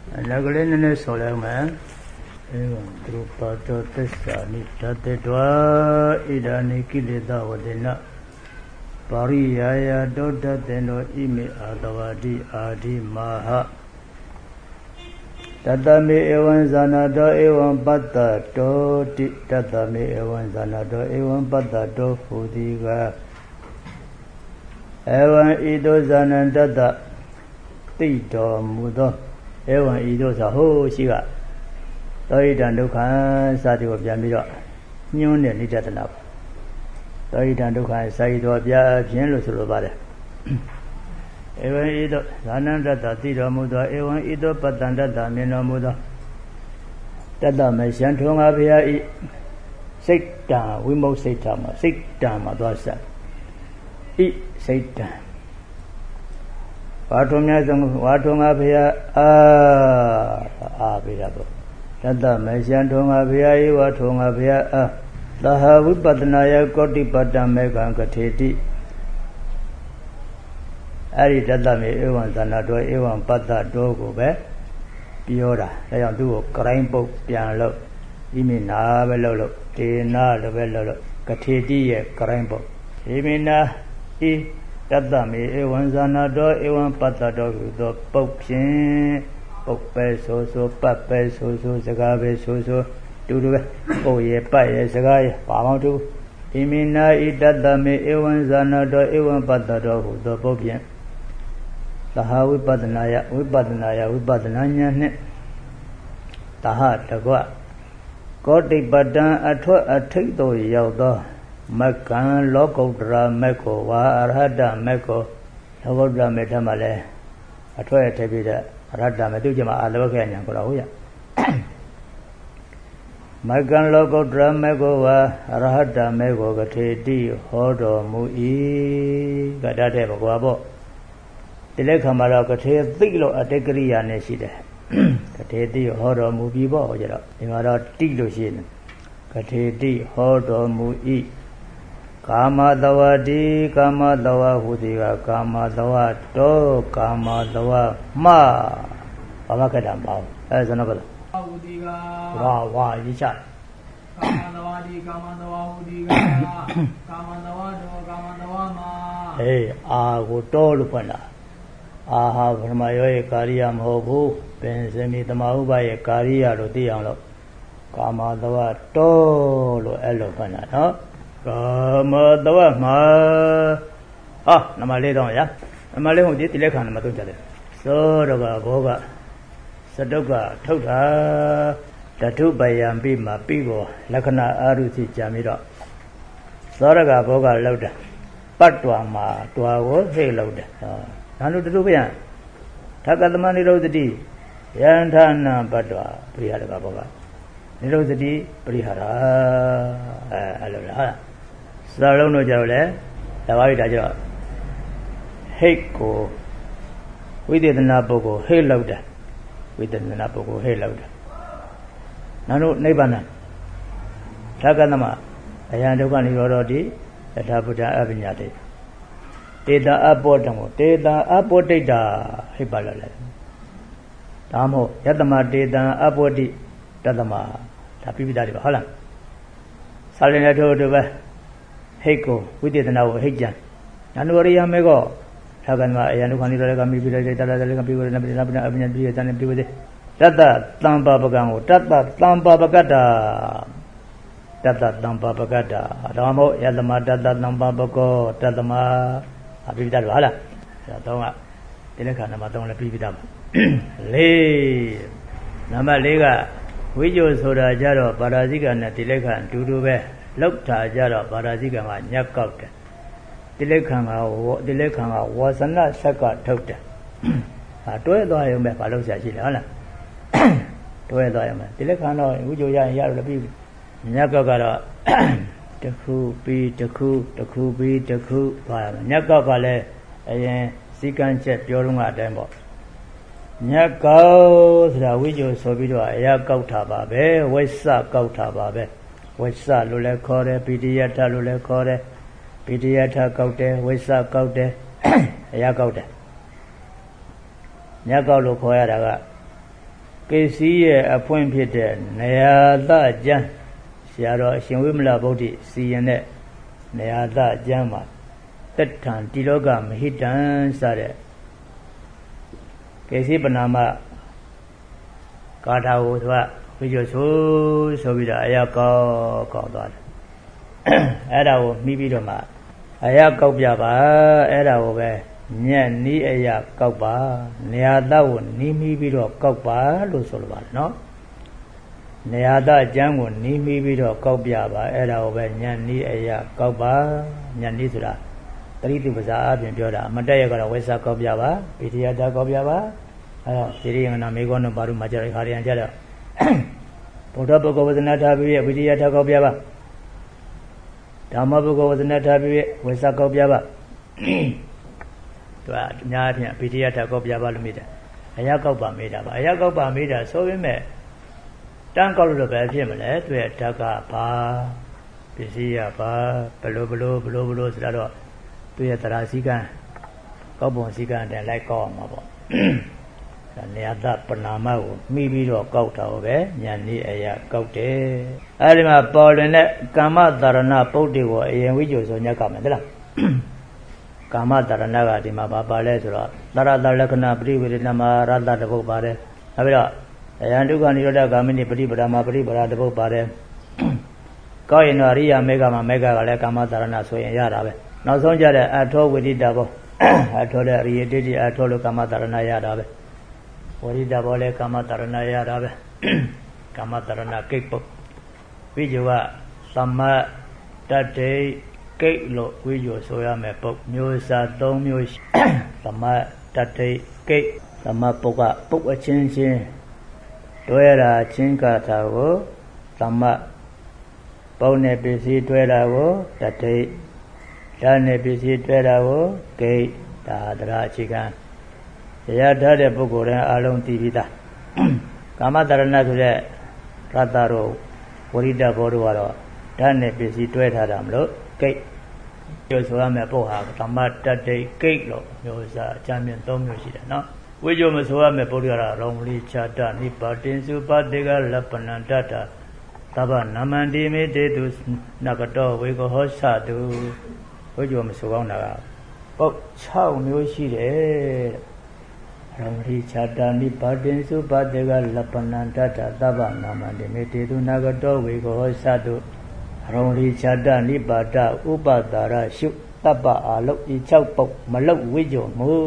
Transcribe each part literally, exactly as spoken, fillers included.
Nagolene Solomon, Drupato Tessani, Tatetua, Idani Kilida Wadena, Pariaya Doda Deno Imi Adawadi Adi Maha. Tatami Ewan Zanado Ewan Bata Do Tatami Ewan Zanado Ewan Bata Do Fudiga Ewan Ido Zanandada Tito Mudo Ewan Ido Saho Shiga Toidan Dukan Sadi of Yamiro Nune Nijatanap Toidan Dukan Saido Bia Piano Sulobare Ewan Ido Zanandada Tito Mudo Ewan Ido Patandada Mino Mudo Tata Meshantunga Bia Sit down, we must sit down, sit down, Madrasa. Eat, sit down. Watunga, Watunga Bia, ah, ah, Biabo. Tata Meshantunga Bia, Watunga Bia, ah. The Havu Patanaya Koti Patameka Kateti. Ari Tata me Ewan Zanado, Ewan Pata Dogo, Be, Piora, they are do crime book, piano, Imina, Bello. Tina the Bello, Kateti, Crambo. Imina, E. Tatami, Ewan Zanado, Ewan Patado, the Pope, Pope, so so, Pape, so so, Sagave, so so, do the Oye, Paye, Sagai, Pamatu. Imina, E. Tatami, Ewan Zanado, Ewan Patado, the Popian. Taha, we Patanaya, we Patanaya, we Patananya, Taha, Tagua. Koti Badan Atwa Atito Yaudo Makan Loco Dra Meko Wa Arhada Meko Logodra Metamale Atwa Tabida Rada Medujama Alavakan Korahuya Makan Loco Dra Meko Wa Arhada Meko Gatedi Hodo Mui Gadate Boabo Telekamara Gate Tilo Ategria Nesida Kateti Hodo Mubibo, Imara Tilushin, Kateti Hodo Mui Kama Dawadi, Kama Dawa Hudiga, Kama Dawa To, Kama Dawa Ma Pamakadamba, as another Rawa Yisha Kama Dawadi, Kama Dawa Hudiga, Kama Dawa To, Kama Dawa Ma. Hey, I would told Panda. Aha, from my way, Kariam Hobu, Pensemi the Mahuba, Karia, Rodiano, Kama Dawa, Tolo, Elopana, no? Kama Dawa, Ma. Ah, Namalidon, ya? Namalon did the Lekan Matuja. So, Roga, Boga, Sadoga, Tota, Tatu by Yambima, Pigo, Lakana Arusi Jamira. Soraga, Boga, Loda, Patuama, Tuago, Hey, Loda. Nanu to do ya. Taka the money road the D. Yantana Badwa, Prihara Boga. Nero the D, Prihara. Alora. Salono Jole, the white ajo. Heiko. We did the Nabogo, hey louder. We did the Nabogo, hey louder. Nanu Nebana. Takanama. Ayandokan Yorodi, the Tabuta Avignati. Data Abotamo, Data Abotida, Hibala. Tamo, Yatama, Data Abodi, Tatama, Tapidari Hala. Salinato de Heiko, we didn't know Hijan. Nanuria Mego, Tagama, Yanukani, Maybe Tata, people in the and people. Tata, Tamba Bagango, Tata, Tamba Bagata, Tata, Tamba Bagata, Adamo, Yatama, Tata, Tamba Bago, Tatama. Abidal Vala, Satoma, Telekana Matona Pibidam. Lay Nama Lega, Wijo Soda Jaro, Paraziga, and Telekan, Tudube, Lokta Jaro, Paraziga, Yakota. Telekanga, Telekanga was not Saka Tota. A toy I am a Palosa Chilana. Toy I am a Telekano, Wijo Yar the Bib, Yakagara. The crew be the crew, the crew be the crew, Nyakale, a second chat, Yorunga Dembo. Nyako, the Wijo Sobido, Yakota Babe, Wesa Kota Babe, Wesa Lule Kore, Pidiata Lule Kore, Pidiata Kote, Wesa Kote, Yakote. Nyako Lokoya, ကေစီရဲ့အဖွင့်ဖြစ်တဲ့နေရာသကျမ်းဆရာတော်အရှင်ဝိမလဗုဒ္ဓစီရင်တဲ့နေရာသကျမ်းမှာတက်ထံတိလောကမဟိတံစတဲ့ကေစီပနာမကာထာကိုသူကဝိဇ္ဇဆိုဆိုပြီးတော့အရာကောက်ကောက်သွားတယ်အဲ့ဒါကိုမိပြီးတော့မှအရာကောက်ပြပါအဲ့ဒါကိုပဲညက်နီးအရာကောက်ပါနေရာသကိုနီးမိပြီးတော့ကောက်ပါလို့ဆိုလိုပါတယ်နော်နေရာသအကျမ်းကိုနီးမိပြီးတော့ကောက်ပြပါအဲ့ဒါကိုပဲညက်နီးအရာကောက်ပါညက်နီးဆိုတာတတိတုပဇာအပြင်ပြောတာအမတက်ရကတော့ဝိသကောက်ပြပါပိဋိယတာကောက်ပြပါအဲ့တော့ဒီရိယနာမေကောနဘာလို့မှာကြတဲ့ခါရန်ကြတော့ဘုဒ္ဓပုဂ္ဂဝဇနာထားပြီးပိဋိယတာကောက်ပြပါဓမ္မပုဂ္ဂဝဇနာထားပြီးဝိသကောက်ပြပါသူကအများအပြားပိဋိယတာကောက်ပြပါလို့မိတယ်အရာကောက်ပါမိတာပါအရာကောက်ပါမိတာဆိုပေမဲ့တန်းကောက်လို့ပဲဖြစ်မလဲသူရဲ့ဓာတ်ကဘာပစ္စည်းရပါဘလို့ဘလို့ဘလို့ဘလို့ဆိုတော့သူရဲ့တရားစည်းကမ်းကောက်ပုံစည်းကမ်းတဲ့လိုက်ကောက်အောင်ပါပေါ့နေရာသပနာမကိုမိပြီးတော့ကောက်တာပဲညာနေအရာကောက်တယ်အဲဒီမှာပေါ်လွင်တဲ့ကာမတရဏပုဒ်တွေကိုအရင်ဝိဇ္ဇောဆိုညက်ကမယ်ဟုတ်လားကာမတရဏကဒီမှာပါပါလဲဆိုတော့သရတလက္ခဏပရိဝေဒနာမှာရတ္တတပုတ်ပါတယ်နောက်ပြီးတော့အယံဒုက္ခនិရောဓဂာမိနိပရိပဒာမှာပရိပဒာတပုတ်ပါတယ်ကောက်ရင်တော့အရိယာမေဃမှာမေဃကလည်းကာမတရဏဆိုရင်ရတာပဲနောက်ဆုံးကြတဲ့အထောဝိရိတဘောအထောတဲ့အရိယတိတိအထောလို့ကာမတရဏရတာပဲဝိရိတဘောလည်းကာမတရဏရတာပဲကာမတရဏကိတ်ပုတ်ဝိဇ္ဇောကသမတတ္တိကိတ်လို့ဝိဇ္ဇောဆိုရမယ်ပုတ်မျိုးစား၃မျိုးသမတတ္တိကိတ်သမပုတ်ကပုတ်အချင်းချင်းတွဲတာချင်းကတာကိုသမပုတ်နဲ့ပစ္စည်းတွဲတာကိုတတ္တိဓာတ်နဲ့ပစ္စည်းတွဲတာကိုဂိတ်ဒါသရအခြေခံတရားထားတဲ့ပုဂ္ဂိုလ်တိုင်းအလုံးသိပြီးသားကာမတရဏဆိုတဲ့ရတ္တရောဝရိတဘောတို့ကတော့ဓာတ်နဲ့ပစ္စည်းတွဲထားတာမလို့ဂိတ်ပြောဆိုရမယ်ပုဂ္ဂိုလ်ဟာသမတတ္တိဂိတ်လို့မျိုးစားအကြမ်းမြင့်၃မျိုးရှိတယ်နော်ဝိဇ္ဇောမဆိုရမယ်ပုဂ္ဂိုလ်ကတော့ရောင်လီခြာတနိပါတင်စုပတေကလပ္ပနန္တတသဗ္ဗနမန္တိမေတေတုနကတောဝေကောဟောသတုဝိဇ္ဇောမဆိုကောင်းတာကပုတ်၆မျိုးရှိတယ်ရောင်လီခြာတနိပါတင်စုပတေကလပ္ပနန္တတသဗ္ဗနမန္တိမေတေတုနကတောဝေကောဟောသတုရောင်လီခြာတနိပါဒဥပတာရရှုတပ္ပအာလုဤ၆ပုတ်မလုတ်ဝိဇ္ဇောမူ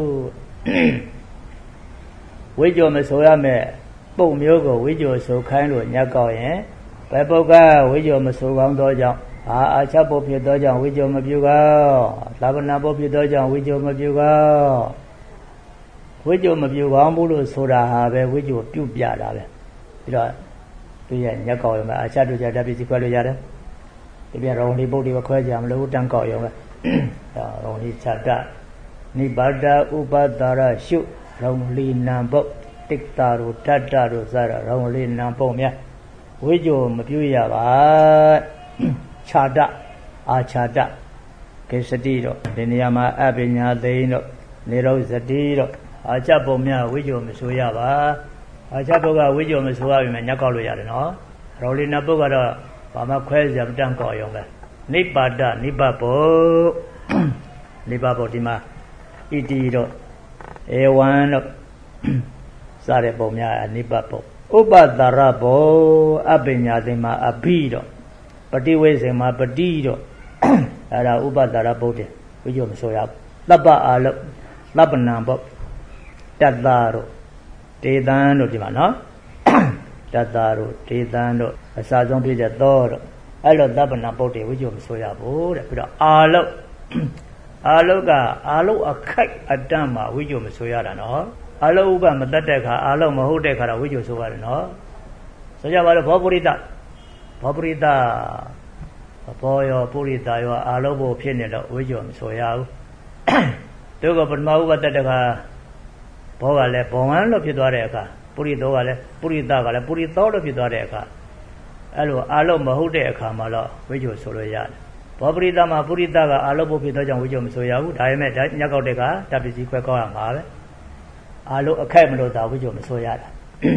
ဝိဇ္ဇောမဆိုရမယ်ပုတ်မျိုးကိုဝိဇ္ဇောဆိုခိုင်းလို့ညက်ကောက်ရင်ဘယ်ပုတ်ကဝိဇ္ဇောမဆိုကောင်းသောကြောင့်အာအာချပုတ်ဖြစ်သောကြောင့်ဝိဇ္ဇောမပြုကောသာဝနာပုတ်ဖြစ်သောကြောင့်ဝိဇ္ဇောမပြုကောဝိဇ္ဇောမပြုကောင်းဘူးလို့ဆိုတာဟာပဲဝိဇ္ဇောပြုတ်ပြတာပဲပြီးတော့သူရဲ့ညက်ကောက်ရင်အာချတို့ကြတပစ္စည်းခွဲလို့ရတယ်ဒီပြန်ရောင်လေးပုတ်တွေခွဲကြမလို့တန်းကောက်ရုံပဲရောင်လေးခြာတနိဗ္ဗာဒဥပတာရရှုရောင်လီနံပုတ်တိက္တာတို့တတ္တတို့စတာရောင်လီနံပုတ်များဝိဇ္ဇောမပြုရပါခြာတအာခြာတကေစတိတို့ဒီနေရာမှာအပညာသိန်းတို့နေရောစတိတို့အာချပုံများဝိဇ္ဇောမဆိုရပါအာချပုတ်ကဝိဇ္ဇောမဆိုရပြီမဲ့ညက်ကောက်လို့ရတယ်နော်ရောင်လီနံပုတ်ကတော့ဘာမှခွဲစရာမတန်းကောက်ရုံပဲနိဗ္ဗာဒနိဗ္ဗပုတ်နိဗ္ဗပုတ်ဒီမှာဣတိတို့ဧဝံတို့စတဲ့ပုံများနိဗ္ဗပုတ်ဥပတာရဘောအပညာသိမှာအဘိတို့ပฏิဝေစေမှာပတိတို့အဲ့ဒါဥပတာရပုတ်တယ်ဝိဇ္ဇောမဆိုရဘူးသဗ္ဗအာလုသဗ္ဗနံပုတ်တတ္တတို့တေတံတို့ဒီမှာနော်တတ္တတို့ဒေသံတို့အစာဆုံးပြည့်တဲ့သောတို့အဲ့လိုသဗ္ဗနာပုတ်တွေဝိဇ္ဇောမဆိုရဘူးတဲ့ပြီးတော့အာလုအာလုကအာလုအခိုက်အတန့်မှာဝိဇ္ဇောမဆိုရတာနော်အာလုဥပမတတ်တဲ့ခါအာလုမဟုတ်တဲ့ခါတော့ဝိဇ္ဇောဆိုရတယ်နော်ဆိုကြပါတော့ဘောပုရိသဘောပုရိသဘောရောပုရိသရောအာလုဘုဖြစ်နေတော့ဝိဇ္ဇောမဆိုရဘူးသူကပထမဥပတတ်တဲ့ခါဘောကလည်းဘောဝမ်းလို့ဖြစ်သွားတဲ့အခါပုရိသောကလည်းပုရိသကလည်းပုရိသောလို့ဖြစ်သွားတဲ့အခါအဲ့လိုအာလုမဟုတ်တဲ့အခါမှာတော့ဝိဇ္ဇောဆိုလို့ရတယ်ဘောပရိသမှာပုရိသကအာလုဖို့ဖြစ်သောကြောင့်ဝိဇ္ဇောမဆိုရဘူးဒါပေမဲ့ညက်ကောက်တဲ့ကတပ္ပစီခွဲကောက်ရမှာပဲအာလုအခိုက်မလို့သာဝိဇ္ဇောမဆိုရတာဘ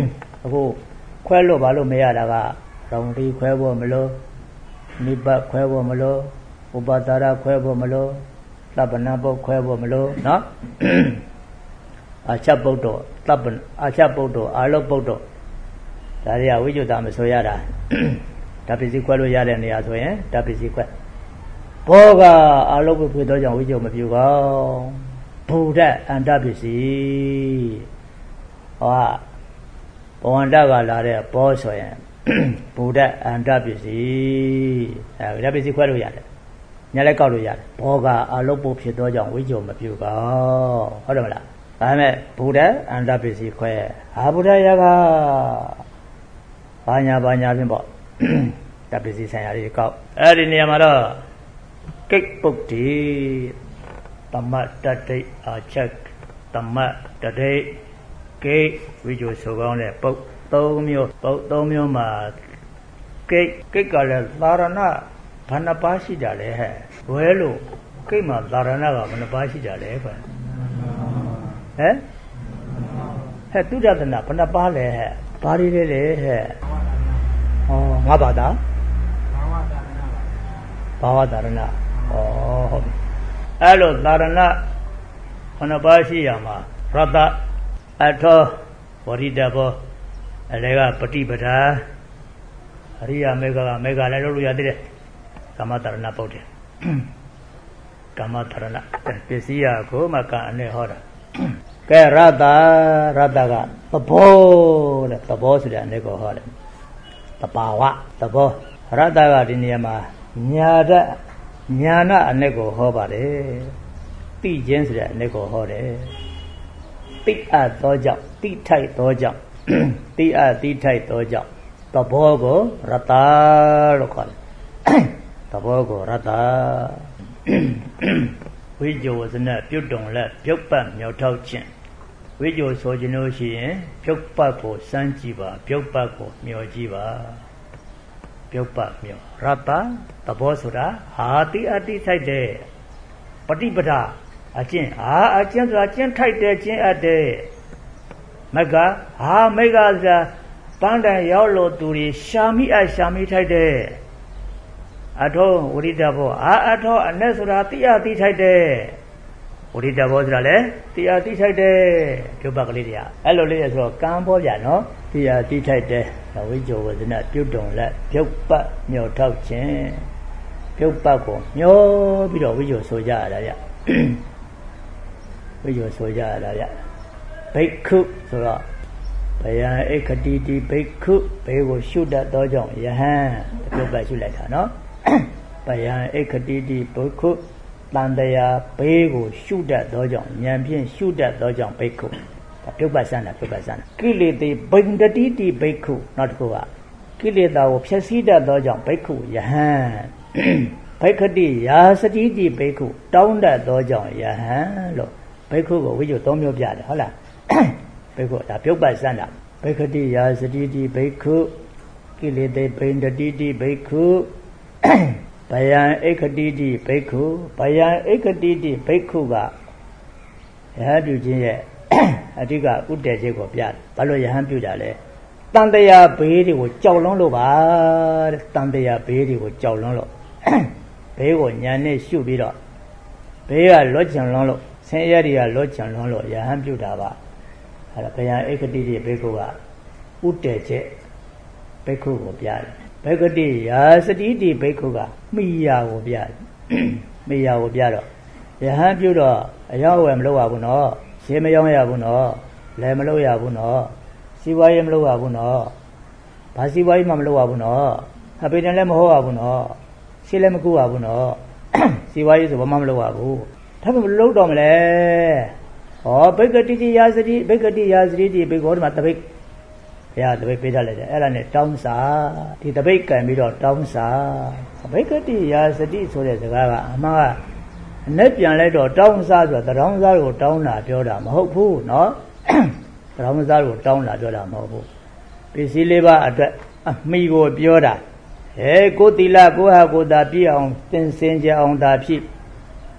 အခုခွဲလို့ဘာလို့မရတာကရောင်တီခွဲဖို့မလို့နိဗ္ဗာန်ခွဲဖို့မလို့ဥပဒါရခွဲဖို့မလို့သဗ္ဗနာပုတ်ခွဲဖို့မလို့နော်အာချက်ပုတ်တော့သဗ္ဗအာချက်ပုတ်တော့အာလုတ်ပုတ်တော့ဒါတွေကဝိဇ္ဇတာမဆိုရတာဓာပစ္စည်းခွဲလို့ရတဲ့နေရာဆိုရင်ဓာပစ္စည်းခွဲဘောကအာလုတ်ပုတ်ဖြစ်တော့ကြောင့်ဝိဇ္ဇမပြုကောင်းဘူဒ္ဓအန္တပစ္စည်းဟောဘဝန္တကလာတဲ့ဘောဆိုရင်ဘူဒ္ဓအန္တပစ္စည်းအဲဓာပစ္စည်းခွဲလို့ရတယ်ညလည်းကောက်လို့ရတယ်ဘောကအလုတ်ပုတ်ဖြစ်တော့ကြောင့်ဝိဇ္ဇမပြုကောင်းဟုတ်တယ်မလားဒါမဲ့ဘုဒ္ဓအန္တပစ္စည်းခွဲဟာဘုဒ္ဓရကဘာညာဘာညာဖြင့်ပေါ့တပစ္စည်းဆိုင်ရာတွေကောက်အဲ့ဒီနေရာမှာတော့ကိတ်ပုတ်တိတမတ်တတိအာချက်တမတ်တတိကိတ်ဝိဇ္ဇဆိုကောင်းတဲ့ပုတ်သုံးမျိုးပုတ်သုံးမျိုးမှာကိတ်ကိတ်ကလည်းသာရဏဘာနှပါရှိကြလဲဟဲ့ဘွဲလို့ကိတ်မှာသာရဏကဘာနှပါရှိကြလဲခွဟမ်ဟဲ့တုဒ္ဒတနာဘယ်နှပါလဲဟဲ့ဘာတွေလဲလေဟဲ့ဟောငါဘာသာဘာဝသာရဏဩဟုတ်ပြီအဲ့လိုသာရဏဘယ်နှပါရှိရမှာရတ္တအထောဝရိတဘောအလေကပฏิပဒါအရိယာမေဃကမေဃလည်းလုပ်လို့ရသေးတယ်ကာမသာရဏပုတ်တယ်ကာမသာရဏပစ္စည်းရကိုမကအနေဟောတာကဲရတ္တရတ္တကသဘောတဲ့သဘောဆိုတဲ့အနေကိုဟောတယ်တဘာဝသဘောရတ္တကဒီနေရာမှာညာတညာနာအနေကိုဟောပါတယ်သိခြင်းဆိုတဲ့အနေကိုဟောတယ်သိအပ်သောကြောင့်သိထိုက်သောကြောင့်သိအပ်သိထိုက်သောကြောင့်သဘောကိုရတ္တလို့ခေါ်တယ်သဘောကိုရတ္တဝိဇ္ဇဝဇနပြုတ်တုံလက်ပြုတ်ပတ်မြောက်ထောက်ခြင်းဝိဇ္ဇဆိုခြင်းလို့ရှိရင်ပြုတ်ပတ်ကိုစမ်းကြည့်ပါပြုတ်ပတ်ကိုမျောကြည့်ပါပြုတ်ပတ်မျောရတ္တသဘောဆိုတာဟာတိအတိထိုက်တဲ့ပฏิပဒါအကျင့်ဟာအကျင့်ဆိုတာကျင့်ထိုက်တဲ့ကျင့်အပ်တဲ့မကဟာမိကဆိုတာပန်းတိုင်ရောက်လို့သူတွေရှာမိအရှာမိထိုက်တဲ့အထောဝရိတဘောအာအထောအနဲ့ဆိုတာတိအတိထိုက်တဲ့ဝရိတဘောဆိုတာလေတိအတိထိုက်တဲ့ပြုတ်ပတ်ကလေးတွေကအဲ့လိုလေးဆိုတော့ကံပေါ်ပြန်နော်တိအတိထိုက်တဲ့ဝိဇ္ဇဝဇနပြုတ်တုံလက်ပြုတ်ပတ်မြော်ထောက်ခြင်းပြုတ်ပတ်ကိုမျောပြီးတော့ဝိဇ္ဇဆိုကြရတာဗျဝိဇ္ဇဆိုကြရတာဗျဘိက္ခုဆိုတော့ဘယံဧကတိတိဘိက္ခုဘေးကိုရှုတတ်သောကြောင့်ယဟန်ပြုတ်ပတ်ရှုလိုက်တာနော်ဘယံဧကတိတိဘိက္ခုတန်တရာဘေးကိုရှုတတ်သောကြောင့်ဉာဏ်ဖြင့်ရှုတတ်သောကြောင့်ဘိက္ခုပြုတ်ပတ်စမ်းတာပြုတ်ပတ်စမ်းတာကိလေသေဘိန္ဒတိတိဘိက္ခုနောက်တစ်ခုကကိလေသာကိုဖျက်ဆီးတတ်သောကြောင့်ဘိက္ခုယဟန်ဘိက္ခတိယာစတိတိဘိက္ခုတောင်းတတ်သောကြောင့်ယဟန်လို့ဘိက္ခုကိုဝိဇ္ဇသုံးမျိုးပြတယ်ဟုတ်လားဘိက္ခုဒါပြုတ်ပတ်စမ်းတာဘိက္ခတိယာစတိတိဘိက္ခုကိလေသေဘိန္ဒတိတိဘိက္ခုဘယံဧကတိတိဘိက္ခုဘယံဧကတိတိဘိက္ခုကယဟန်ပြုခြင်းရဲ့အဓိကဥတည်ခြင်းကိုပြတယ်ဘာလို့ယဟန်ပြုတာလဲတန်တရာဘေးတွေကိုကြောက်လွန်းလို့ပါတဲ့တန်တရာဘေးတွေကိုကြောက်လွန်းလို့ဘေးကိုညာနဲ့ရှုပြီးတော့ဘေးကလွတ်ချင်လွန်းလို့ဆင်းရဲတွေကလွတ်ချင်လွန်းလို့ယဟန်ပြုတာပါအဲ့ဒါဘယံဧကတိတိဘိက္ခုကဥတည်ခြင်းဘိက္ခုကိုပြတယ်ဘဂတိယာစတိတိဘိက္ခုကမိယာကိုပြတယ်မိယာကိုပြတော့ယဟန်ပြုတော့အရောက်ဝယ်မလုပ်ရဘူးနော်ရှင်းမရောင်းရဘူးနော်လဲမလုပ်ရဘူးနော်စီးပွားရေးမလုပ်ရဘူးနော်ဘာစီးပွားရေးမှမလုပ်ရဘူးနော်အပေတန်လည်းမဟုတ်ရဘူးနော်ရှင်းလည်းမကူရဘူးနော်စီးပွားရေးဆိုဘာမှမလုပ်ရဘူးဒါမှမလုပ်တော့မလဲဟောဘဂတိတိယာစတိဘဂတိယာစတိတိဘိက္ခုဒီမှာတပိတ်ဘုရားတပိတ်ပေးထားလိုက်တယ်အဲ့ဒါနဲ့တောင်းစာဒီတပိတ်ကံပြီးတော့တောင်းစာဘိက္ခတိယာစတိဆိုတဲ့စကားကအမှားကအနဲ့ပြန်လိုက်တော့တောင်းစာဆိုတာတောင်းစာကိုတောင်းတာပြောတာမဟုတ်ဘူးเนาะတောင်းစာကိုတောင်းတာပြောတာမဟုတ်ဘူးပစ္စည်းလေးပါအတွက်အမိကိုပြောတာဟဲကိုသီလကိုဟာကိုသာပြည့်အောင်သင်စင်ကြအောင်သာဖြစ်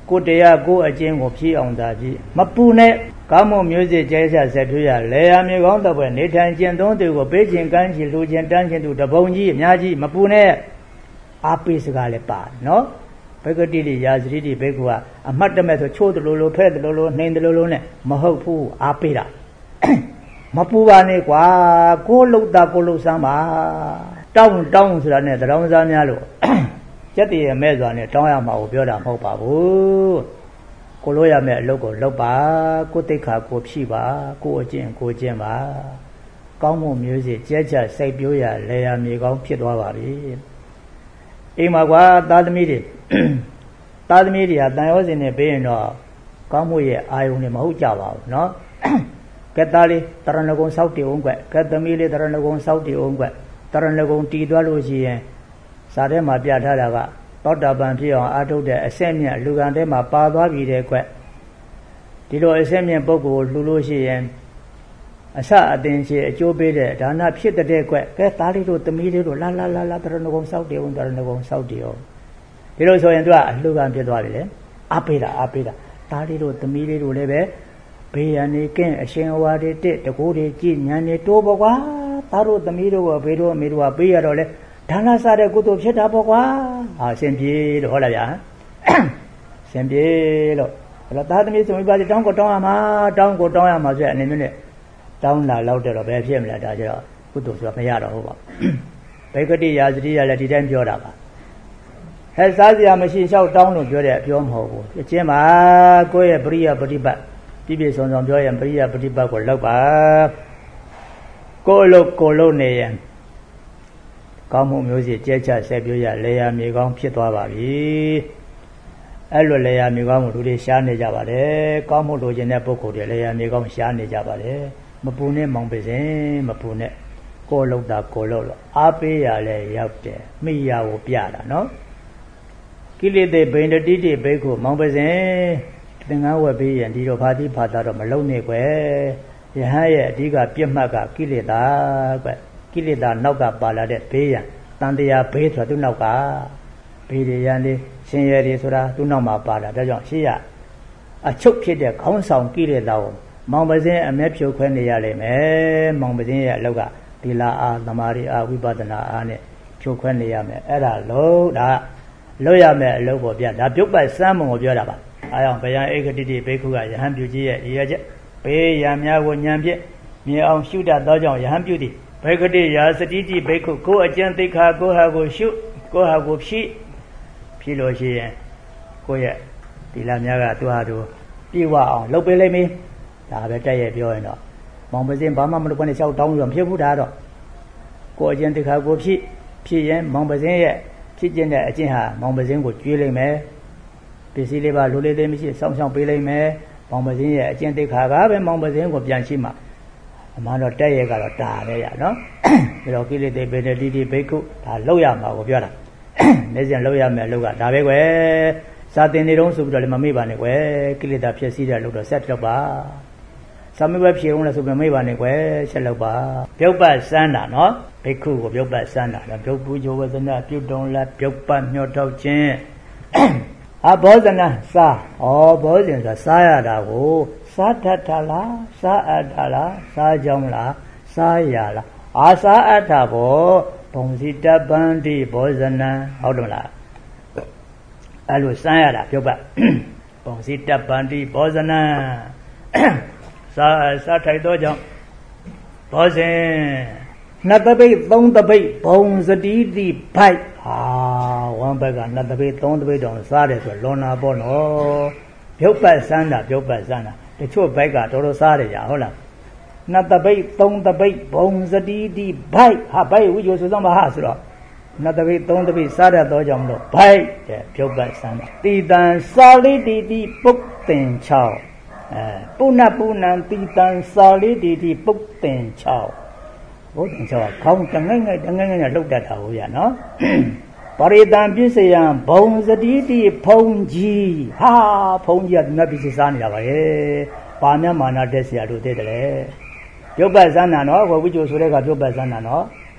ကိုတရားကိုအကျဉ်းကိုဖြည့်အောင်သာကြည့်မပူနဲ့ကောင်းမှုမျိုးစေ့ကျဲချဆက်ထွေးရလေယာမြေကောင်းတော့ပဲနေထိုင်ကျင့်သုံးသူကိုပေးခြင်းကမ်းခြင်းလူခြင်းတန်းခြင်းသူတပုံကြီးအများကြီးမပူနဲ့အားပေးစကားလည်းပါနော်ဘဂတိတိယာစရိတိဘိက္ခုကအမှတ်တမဲ့ဆိုချိုးတလို့လို့ဖဲ့တလို့လို့နှိမ်တလို့လို့နဲ့မဟုတ်ဘူးအားပေးတာမပူပါနဲ့ကွာကိုလှုပ်တာကိုလှုပ်စမ်းပါတောင်းတောင်းဆိုတာနဲ့တောင်းစားများလို့စက်တည်းရဲ့မဲ့စွာနဲ့တောင်းရမှာကိုပြောတာမဟုတ်ပါဘူးကိုလို့ရမယ့်အလုပ်ကိုလုပ်ပါကိုတိတ်ခါကိုဖြည့်ပါကိုအကျင့်ကိုကျင့်ပါကောင်းမှုမျိုးစေ့ကြက်ကြက်စိတ်ပြိုးရလေယာမြေကောင်းဖြစ်သွားပါပြီအိမ်မှာကွာသားသမီးတွေသားသမီးတွေကတန်ရောစင်နဲ့ပေးရင်တော့ကောင်းမှုရဲ့အာယုန်နဲ့မဟုတ်ကြပါဘူးเนาะကဲသားလေးတရဏဂုံစောက်တည်အောင်ကွကဲသမီးလေးတရဏဂုံစောက်တည်အောင်ကွတရဏဂုံတည်သွားလို့ရှိရင်စာထဲမှာပြထားတာကသောတာပန်ဖြစ်အောင်အာထုတ်တဲ့အစက်မြတ်လူကံထဲမှာပါသွားပြီတဲ့ကွဒီလိုအစက်မြတ်ပုဂ္ဂိုလ်လှူလို့ရှိရင်အစအတင်ရှိအကျိုးပေးတဲ့ဒါနဖြစ်တဲ့ကွကဲသားလေးတို့သမီးလေးတို့လာလာလာလာတရဏဂုံစောက်တည်အောင်တရဏဂုံစောက်တည်အောင်ဒီလိုဆိုရင်သူကအလှူကံဖြစ်သွားပြီလေအားပေးတာအားပေးတာသားလေးတို့သမီးလေးတို့လည်းပဲဘေးရန်နေကင်းအရှင်အဝါတွေတက်တကူတွေကြည်ညံနေတိုးပေါ့ကွာသားတို့သမီးတို့ကဘေးတို့အမေတို့ကပေးရတော့လေဒါနစားတဲ့ကုသိုလ်ဖြစ်တာပေါ့ကွာဟာရှင်ပြေလို့ဟောလိုက်ဗျာရှင်ပြေလို့အဲ့တော့သားသမီးဆိုပြီးပါတောင်းကိုတောင်းရမှာတောင်းကိုတောင်းရမှာဆိုတဲ့အနေနဲ့တောင်းလာလောက်တော့ဘယ်ဖြစ်မလဲဒါကြတော့ကုသိုလ်ဆိုတာမရတော့ဟုတ်ပါဘိက္ခတိယာစတိရလည်းဒီတိုင်းပြောတာပါဟဲ့စားစရာမရှိလျှောက်တောင်းလို့ပြောတဲ့အပြောမဟုတ်ဘူးအချင်းပါကိုယ့်ရဲ့ပရိယပฏิပတ်ပြည့်ပြည့်စုံစုံပြောရင်ပရိယပฏิပတ်ကိုလောက်ပါကိုယ်လို့ကိုယ်လို့နေရင်ကောင်းမှုမျိုးစေ့ကြဲချဆက်ပြရလေယာမြေကောင်းဖြစ်သွားပါပြီအဲ့လိုလေယာမြေကောင်းကိုလူတွေရှားနေကြပါတယ်ကောင်းမှုလိုချင်တဲ့ပုဂ္ဂိုလ်တွေလေယာမြေကောင်းရှားနေကြပါတယ်မပူနဲ့မောင်ပစင်မပူနဲ့ကိုယ်လောက်တာကိုယ်လောက်လို့အားပေးရလဲရောက်တယ်မိရကိုပြတာနော်ကိလေသာဗိန္ဒတိတိဘိက္ခုမောင်ပစင်သင်္ကန်းဝက်ပေးရင်ဒီတော့ဘာတိဘာသာတော့မလုံနဲ့ကွယ်ယဟန်ရဲ့အဓိကပြတ်မှတ်ကကိလေသာကွယ်ကိလေသာနောက်ကပါလာတဲ့ဘေးရန်တန်တရားဘေးဆိုတာသူ့နောက်ကဘေးတွေရန်လေးရှင်ရည်တွေဆိုတာသူ့နောက်မှာပါလာဒါကြောင့်ရှေ့ရအချုပ်ဖြစ်တဲ့ခေါင်းဆောင်ကိလေသာကိုမောင်ပစင်အမဲဖြုတ်ခွဲနေရလိမ့်မယ်မောင်ပစင်ရဲ့အလောက်ကသီလအားသမာဓိအားဝိပဿနာအားနဲ့ဖြုတ်ခွဲနေရမယ်အဲ့ဒါလို့ဒါလို့ရမယ်အလုပ်ကိုပြဒါပြုတ်ပတ်စမ်းမုံကိုပြောတာပါအဲအောင်ဗျာဧကတိတိဘိက္ခုကယဟန်ပြုကြီးရဲ့ရည်ရချက်ဘေးရန်များကိုဉာဏ်ဖြင့်မြင်အောင်ရှုတတ်သောကြောင့်ယဟန်ပြုသည်ဘိက္ခတိယာစတိတိဘိက္ခုကိုအကျဉ်သိက္ခာကိုဟာကိုရှုကိုဟာကိုဖြည့်ဖြည့်လို့ရှိရင်ကိုရဲ့ဒီလာများကသူဟာသူပြေဝအောင်လုပ်ပေးလိုက်မင်းဒါပဲတက်ရဲ့ပြောရင်တော့မောင်ပစင်ဘာမှမလုပ်ဘဲနဲ့ရှောက်တောင်းလို့မဖြစ်ဘူးဒါတော့ကိုအကျဉ်သိက္ခာကိုဖြည့်ဖြည့်ရင်မောင်ပစင်ရဲ့ဖြစ်ကျင်တဲ့အကျင့်ဟာမောင်ပစင်ကိုကျွေးလိုက်မယ်ပစ္စည်းလေးပါလိုလေးလေးမရှိစောင့်ရှောက်ပေးလိုက်မယ်မောင်ပစင်ရဲ့အကျင့်သိက္ခာကပဲမောင်ပစင်ကိုပြန်ရှိမှာအမှန်တော့တက်ရဲကတော့ဒါပဲရနော်ပြီးတော့ကိလေသာဗေဒတိတိဘိက္ခုဒါလောက်ရမှာကိုပြောတာနေစဉ်လောက်ရမယ်အလုပ်ကဒါပဲကွယ်စာသင်နေတော့ဆိုပြီးတော့လည်းမမေ့ပါနဲ့ကွယ်ကိလေသာဖြစ်စည်းတဲ့အလုပ်တော့ဆက်တော့ပါစာမေးပွဲဖြေအောင်လဲဆိုပြီးမေ့ပါနဲ့ကွယ်ဆက်လောက်ပါပြုတ်ပတ်စမ်းတာနော်ဘိက္ခုကိုပြုတ်ပတ်စမ်းတာပြုတ်ပူဇော်ဝဇ္ဇနာပြုတ်တုံးလားပြုတ်ပတ်မျှော်ထောက်ခြင်းအဘောဇနာစားဩဘောဇင်ဆိုတာစားရတာကိုစားတတ်တာလားစားအပ်တာလားစားကြောင်းလားစားရလားအာစားအပ်တာဘောဘုံစီတပန္တိဘောဇနံဟုတ်တယ်မလားအဲ့လိုစားရတာပြုတ်ပတ်ဘုံစီတပန္တိဘောဇနံစားစားထိုက်တော့ကြောင့်ဘောဇင်နှစ်တပိတ်သုံးတပိတ်ဘုံစတိတိဘိုက်ဟာဝမ်ဘက်ကနှစ်တပိတ်သုံးတပိတ်တောင်စားတယ်ဆိုလွန်နာပေါ့နော်ပြုတ်ပတ်စမ်းတာပြုတ်ပတ်စမ်းတာတချို့ဘိုက်ကတော်တော်စားတယ်ကြာဟုတ်လားနှစ်တပိတ်သုံးတပိတ်ဘုံစတိတိဘိုက်ဟာဘိုက်ဝိဇ္ဇောဆိုတော့မဟာဆိုတော့နှစ်တပိတ်သုံးတပိတ်စားရတော့ကြောင့်မလို့ဘိုက်တဲ့ပြုတ်ပတ်စမ်းတာတိတံစာလိတိတိပုတ်တင်ချောင်းအဲပုဏ္ဏပုဏ္ဏံတိတံစာလိတိတိပုတ်တင်ချောင်းဘုဒ္ဓံချောင်းခေါင်းတငိုက်ငိုက်တငိုက်ငိုက်လှုပ်တတ်တာဟုတ်ရနော်ပရိတံပစ္စယံဘုံစတိတိဖုံကြီးဟာဖုံကြီးကမြတ်ပစ္စည်းစားနေတာပါရဲ့ပါမြတ်မာနတက်เสียတို့တဲ့တယ်ပြုတ်ပတ်စမ်းတာနော်ဝိကျိုဆိုတဲ့ကပြုတ်ပတ်စမ်းတာနော်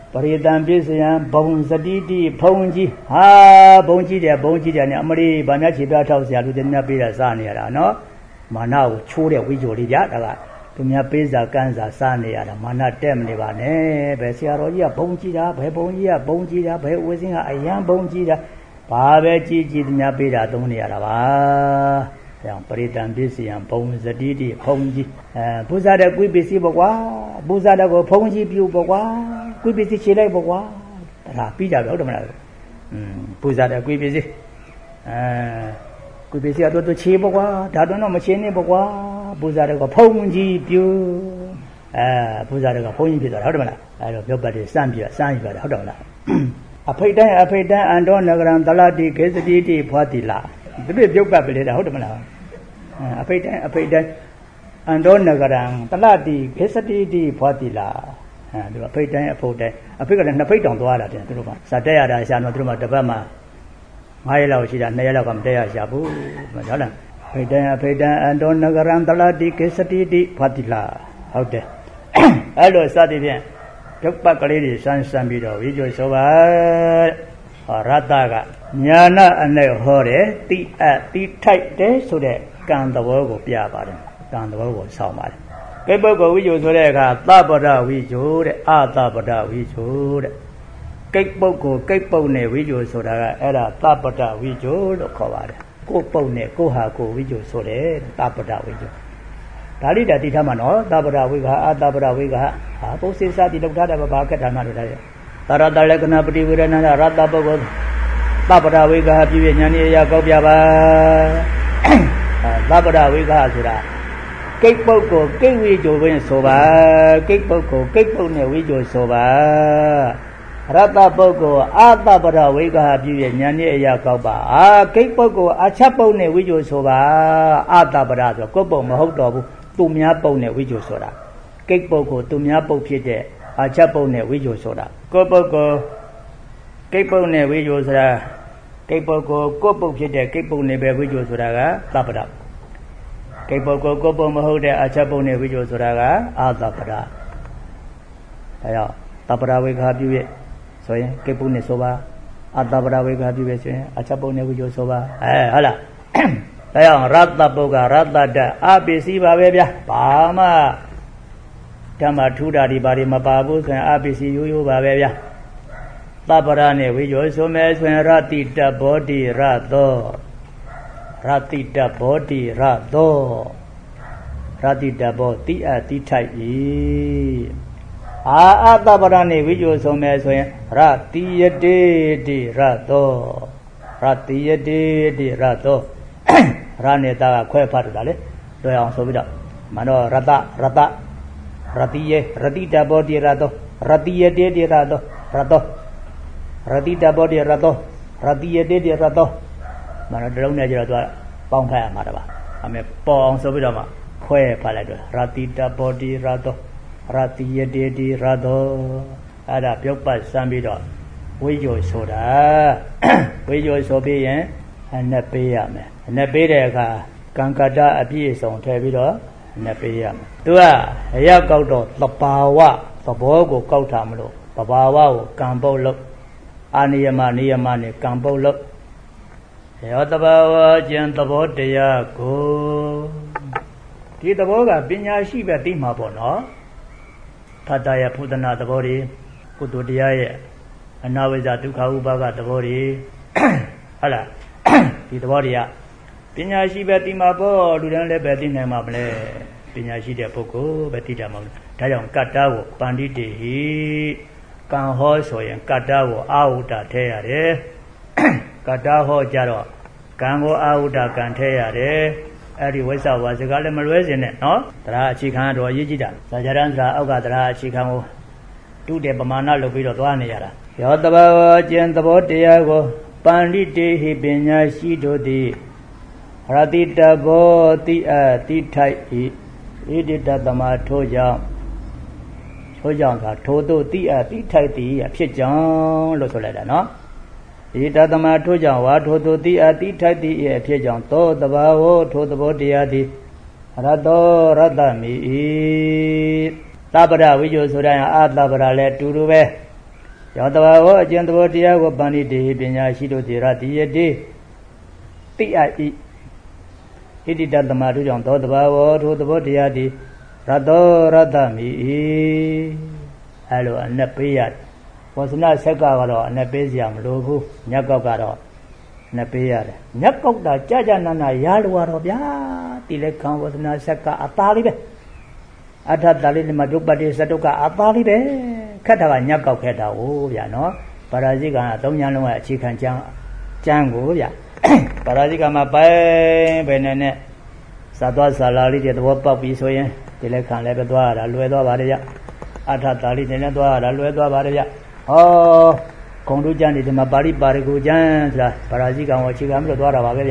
Paritan Bisian, Bones Didi, Ponji, ha, Bonji, Bonji, and Amari, Banachi Battles, Yadina Pira Sania, no? Manao, Chule, Vijoli Yataga, to Mia Pisa, Kansa, Sania, Mana Temnivane, Bessiaroya, Bonjida, Bebonja, Bonjida, Bewizing a young Bonjida, Pave Gigi, Napira, Donia. Paritan Bisian, Bones Didi, Ponji, Buzada, Quibisi Boa, Buzada go Ponji, Buboa, Quibisi Chile Boa, Rapida, Buzada Quibisi, Quibisi to Chiboa, Tadono Machine Boa, Buzada go Ponji, Bu, Buzada go Ponji, Hodona, I don't know, but it's Sambia, Sambia, Hodona. A pay down, a pay down, and on the ground, the lady, Gazeti, Patila. The big joke back later, hold on. A pay down, a pay down, and on the ground, the lady, Hesati, Patila. And a pay down, a pay down, a figure and a pay down to Ada. Satea, I shall not remember the Bama. My love, she and Nella from Dea Shabu, Madonna. Pay down, a pay down, and on the ground, the lady, Hesati, Patila. Out there. Hello, Saturday. Took back a lady, San Sambido, which was over. Rataga, Yana and the Hore, the at the tight day so that can the world of Piabadan, can the world of Salmar. People go with you to the Tabada, we showed, Atabada, we showed. Cake Boko, Cake Pone, we do so that Era Tabada, we showed, or covered. Go Pone, go Hako, we do so that Tabada, we do. Talida Titamano, Tabada, we got Tabada, we got. I posted Sati looked at a bucket and another. Taradalekana Pudi with another Ratabogo, Babada Wiga, Piviania, Gobiaba, Babada Wiga, Cake Boko, Cake Wijo win soba, Cake Boko, Cake Pone, Wijo soba, Ratabogo, Atabada Wiga, Piviania, Goba, Ah, Cake Boko, Achapone, Wijo soba, Atabada, Cobo, Mahoto, Tumia Pone, Wijo soda, Cake Boko, Tumia Pokite. A chapone, we use soda. Copoco, Capone, we use a Capoco, Copo Kid, Capone, we use soda, Tapada. Capoco, Copo Mahode, a chapone, we use soda, Altapada. Tapada, we have you, so Capone soba, Altapada, we have you, a chapone, we use soba. Eh, hala. Rata Boga, Rata, A B C Babia, Pama. Tama Tuda di Bari Mababus and A B C U Babia. Taparane, we use so much when Ratita body rato. Ratita body rato. Ratita body at the type. Ah, Taparane, we use so much when Ratia de rato. Ratia de rato. Raneta, quite part of that. Do I also with Mano Rata, Rata. Ratiye, Ratita body rato, Ratia de rato, rato, Ratita body rato, Ratia de rato. Manadrona Jara, Pompa Madaba. I mean, Pong Sobidama, Que Palado, Ratita body rato, Ratia de rato, Ada Piopa Sambido. We use soda, we use obey and Napayam, Napeda, Kankada appears on Tabido. Napayam. Tua, a yakoto, the Pawa, the Bogo Kautamlo, Papawa, Campo look, Aniama, Niamani, Campo look. Yotabawa, Gentabo, de Yako. Titaboga, Binya Shiba Dimabono. Pataya put another body, put to the eye, and now is that to Kaubaga the body. Hala, Titabodia. Pinyashi Betimabo, do not let Betinamable. Pinyashi de Poco, Betidam, Tayam Katao, Panditi, Kan Hoso and Katao out at Teare, Kataho Jaro, Kango out at Canteare, Ariwesa was a Galamer resident, no? Tra Chikan or Yijida, Sajarandra Ogadra Chikamo, two de Bamana Lobido Duaniara. Yotaba, Gentabo, Diago, Panditi, Pinyashi do the Ratita bo ti a ti type e edita dama toja toja toto ti a ti type ti a fit jang lo so lai da no edita dama toja wa toto ti a ti type ti a fit jang to taba wo to tabo dia ti rato ratami e tabara vi jo so da a tabara le tu tu be ယောတဘာဝအကျဉ်သဘောတရားကိုပဏိတေပညာရှိတို့တိရတိယတိတိအဤဣတိတသမထုကြောင့်သောတဘာဝထိုသဘောတရားသည်ရတောရတ္တမိအဲလိုအနက်ပေးရဝဆနာဆက်ကကတော့အနက်ပေးစရာမလိုဘူးညက်ကောက်ကတော့အနက်ပေးရတယ်ညက်ကောက်တာကြာကြာနာနာရလိုရတော့ဗျာတိလက်ခံဝဆနာဆက်ကအသားလေးပဲအထတာလေးမှာဒုပ္ပတိစတုကအသားလေးပဲခက်တာကညက်ကောက်ခဲ့တာဟိုဗျာနော်ပါရာဇိကံအသုံးညာလုံးကအခြေခံကျမ်းကျမ်းကိုဗျာပါရာဇိကမှာပိုင်းပဲနဲ့နဲ့ဇာသွားဇာလာလေးတွေသဘောပေါက်ပြီးဆိုရင်ဒီလက်ခံလည်းပဲသွားရတာလွယ်သွားပါတယ်ဗျအထတာလေးတွေလည်းသွားရတာလွယ်သွားပါတယ်ဗျဟောဂုံတို့ကျမ်းတွေဒီမှာပါဠိပါရဂုကျမ်းဆိုတာပါရာဇိကံကိုအခြေခံပြီးတော့သွားတာပါပဲဗျ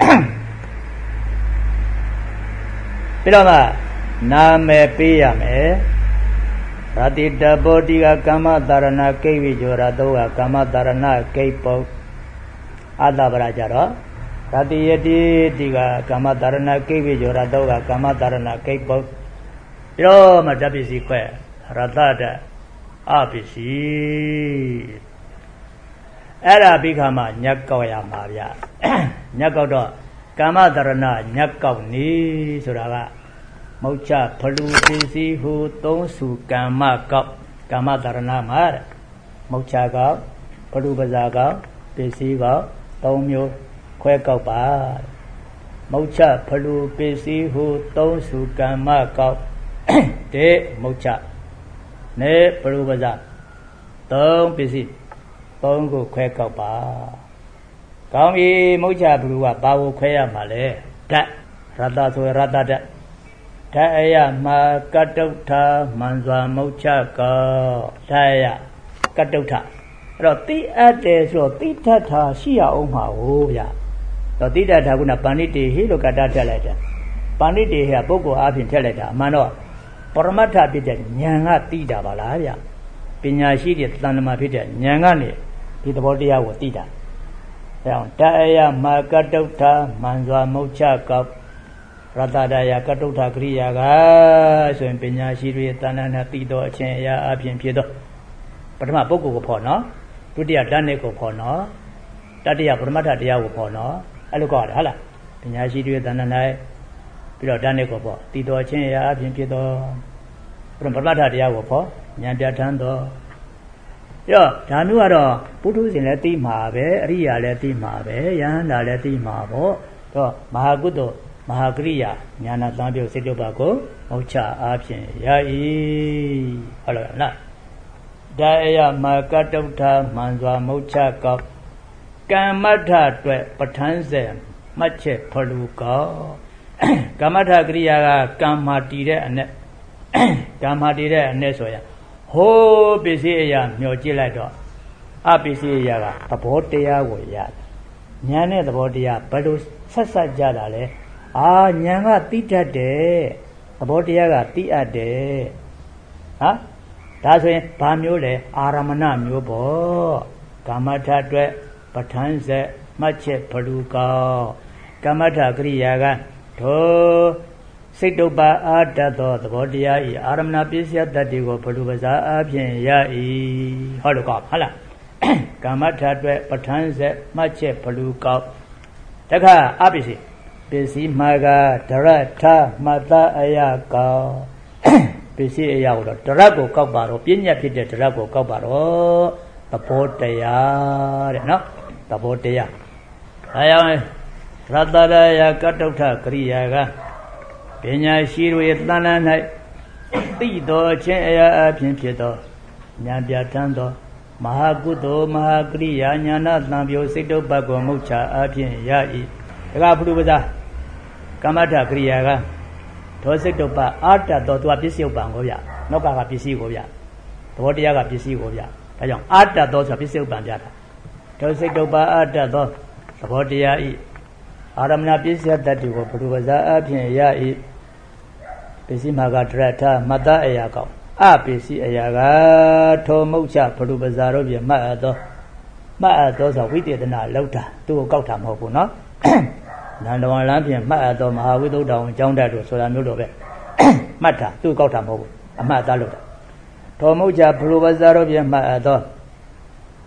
ပြီးတော့မှနာမည်ပေးရမယ်ရတိတဘောတိကကမ္မတာရဏကိဝိဇောရတောကကမ္မတာရဏကိပုအတ္တပရာကြတော့ရတိယတိတိကကမ္မတာရဏကိဝိဇောရတောကကမ္မတာရဏကိပုပြီးတော့မှဓပ္ပစ္စည်းခွဲရတတအပစ္စည်းအဲ့ဒါပြီးခါမှညက်ကောက်ရမှာဗျညက်ကောက်တော့ကမ္မတာရဏညက်ကောက်နေဆိုတာကမௌချဖလူပစ္စည်းဟုသုံးစုကမ္မကောက်ကမ္မတာရဏမှာတဲ့မௌချကောက်ဖလူပဇာကောက်ပစ္စည်းကောက်သုံးမျိုးခွဲကောက်ပါမௌချဖလူပစ္စည်းဟုသုံးစုကမ္မကောက်တဲ့မௌချနေဖလူပဇာသုံးပစ္စည်းသုံးခုခွဲကောက်ပါကောင်းပြီမௌချဖလူကဘာကိုခွဲရမှာလဲဓာတ်ရတ္တဆိုရတ္တဓာတ်ဓာအယမှာကတ္တုထာမံစွာမௌချကောဓာအယကတ္တုထအဲ့တော့တိအပ်တယ်ဆိုတော့တိထထာရှိရအောင်မှာဟိုဗျာတော့တိထထာကပဏိတေဟိလို့ကတ္တထက်လိုက်တယ်ပဏိတေဟကပုဂ္ဂိုလ်အားဖြင့်ထက်လိုက်တာအမှန်တော့ပရမတ္ထဖြစ်တဲ့ဉာဏ်ကသိတာပါလားဗျာပညာရှိတဲ့တဏ္ဍမှာဖြစ်တဲ့ဉာဏ်ကနေဒီသဘောတရားကိုသိတာအဲအောင်ဓာအယမှာကတ္တုထာမံစွာမௌချကောရတ္တဒယကတ္တုထကရိယာကဆိုရင်ပညာရှိတွေတဏ္ဍနဲ့သိတော့အချင်းအရာအပြင်ဖြစ်တော့ပထမပုဂ္ဂိုလ်ကိုဖော်နော်ဒုတိယဓာတ်နဲ့ကိုဖော်နော်တတိယပရမတ္ထတရားကိုဖော်နော်အဲ့လိုကောတယ်ဟုတ်လားပညာရှိတွေတဏ္ဍနဲ့ပြီးတော့ဓာတ်နဲ့ကိုဖော်သိတော့အချင်းအရာအပြင်ဖြစ်တော့ပရမတ္ထတရားကိုဖော်ဉာဏ်ပြဋ္ဌာန်းတော့ရောဓာနုကတော့ပုထုဇဉ်လည်းသိမှာပဲအရိယာလည်းသိမှာပဲယဟန္တာလည်းသိမှာပေါ့တော့မဟာကုသိုလ်မဟာကရိယာညာနာသံပြုတ်စိတ်တုပ္ပကိုမௌချအားဖြင့်ရ၏ဟုတ်လားလားဒါအယမကတ္တုထာမံစွာမௌချကောကမ္မထအတွက်ပဋ္ဌာန်းစေမှတ်ချက်ဖလူကောကမ္မထကရိယာကကမ္မာတည်တဲ့အနဲ့ကမ္မာတည်တဲ့အနဲ့ဆိုရင်ဟိုးပစ္စည်းအရာမျှော်ကြည့်လိုက်တော့အပစ္စည်းအရာကသဘောတရားကိုရတယ်ဉာဏ်နဲ့သဘောတရားဘယ်လိုဆက်ဆက်ကြတာလဲအာဉာဏ်ကသိတတ်တယ်သဘောတရားကသိအပ်တယ်ဟာဒါဆိုရင်ဘာမျိုးလဲအာရမဏမျိုးပေါ့ကမ္မထအတွက်ပဋ္ဌာန်းဆက်မှတ်ချက်ဘလူကောကမ္မထကရိယာကထိုစိတ်တုပ္ပအာတတ်သောသဘောတရားဤအာရမဏပစ္စယတ္တိကိုဘလူပဇာအဖြင့်ရ၏ဟုတ်လို့ကောဟုတ်လားကမ္မထအတွက်ပဋ္ဌာန်းဆက်မှတ်ချက်ဘလူကောတခါအပစ္စည်းပစ္စည်းမှာကဒရထမတအယကောပစ္စည်းအရာကိုတော့ဒရတ်ကိုကောက်ပါတော့ပြဉ္ညာဖြစ်တဲ့ဒရတ်ကိုကောက်ပါတော့သဘောတရားတဲ့နော်သဘောတရားအဲကြောင့်ရတ္တရယကတ္တုထကရိယာကပညာရှိတို့ရဲ့တဏ္ဍ၌သိတော်ခြင်းအရာအပြင်ဖြစ်သောဉာဏ်ပြဋ္ဌာန်းသောမဟာကုသိုလ်မဟာကရိယာဉာဏသံပြုစိတ်တုပ္ပကိုမௌချအပြင်ရ၏ဒါကဘုရုပဇာကမ္မထကရိယာကသောစိတ်တုပ္ပအာတတ်တော်သူကပစ္စည်းဥပ္ပံကိုဗျနောက်ကကပစ္စည်းကိုဗျသဘောတရားကပစ္စည်းကိုဗျဒါကြောင့်အာတတ်တော်ဆိုတာပစ္စည်းဥပ္ပံပြတာသောစိတ်တုပ္ပအာတတ်သောသဘောတရားဤအာရမဏပစ္စယတ္တိကိုဘုရုပဇာအပြင်ရ၏ပစ္စည်းမှာကဒရထမတအရာကောအပစ္စည်းအရာကထောမုတ်ချဘုရုပဇာတို့ပြမှတ်အပ်သောမှတ်အပ်သောဆိုဝိတေသနာလောက်တာသူ့ကိုကောက်တာမဟုတ်ဘူးနော်နန္ဒဝံလမ်းဖြင့်မှတ်အပ်သောမဟာဝိသုဒ္ဓဝံအကြောင်းတတ်တို့ဆိုတာမျိုးတော့ပဲမှတ်တာသူ့ကောက်တာမဟုတ်ဘူးအမှတ်သားလို့တာထောမုတ်ချဘုရုပဇာတို့ပြမှတ်အပ်သော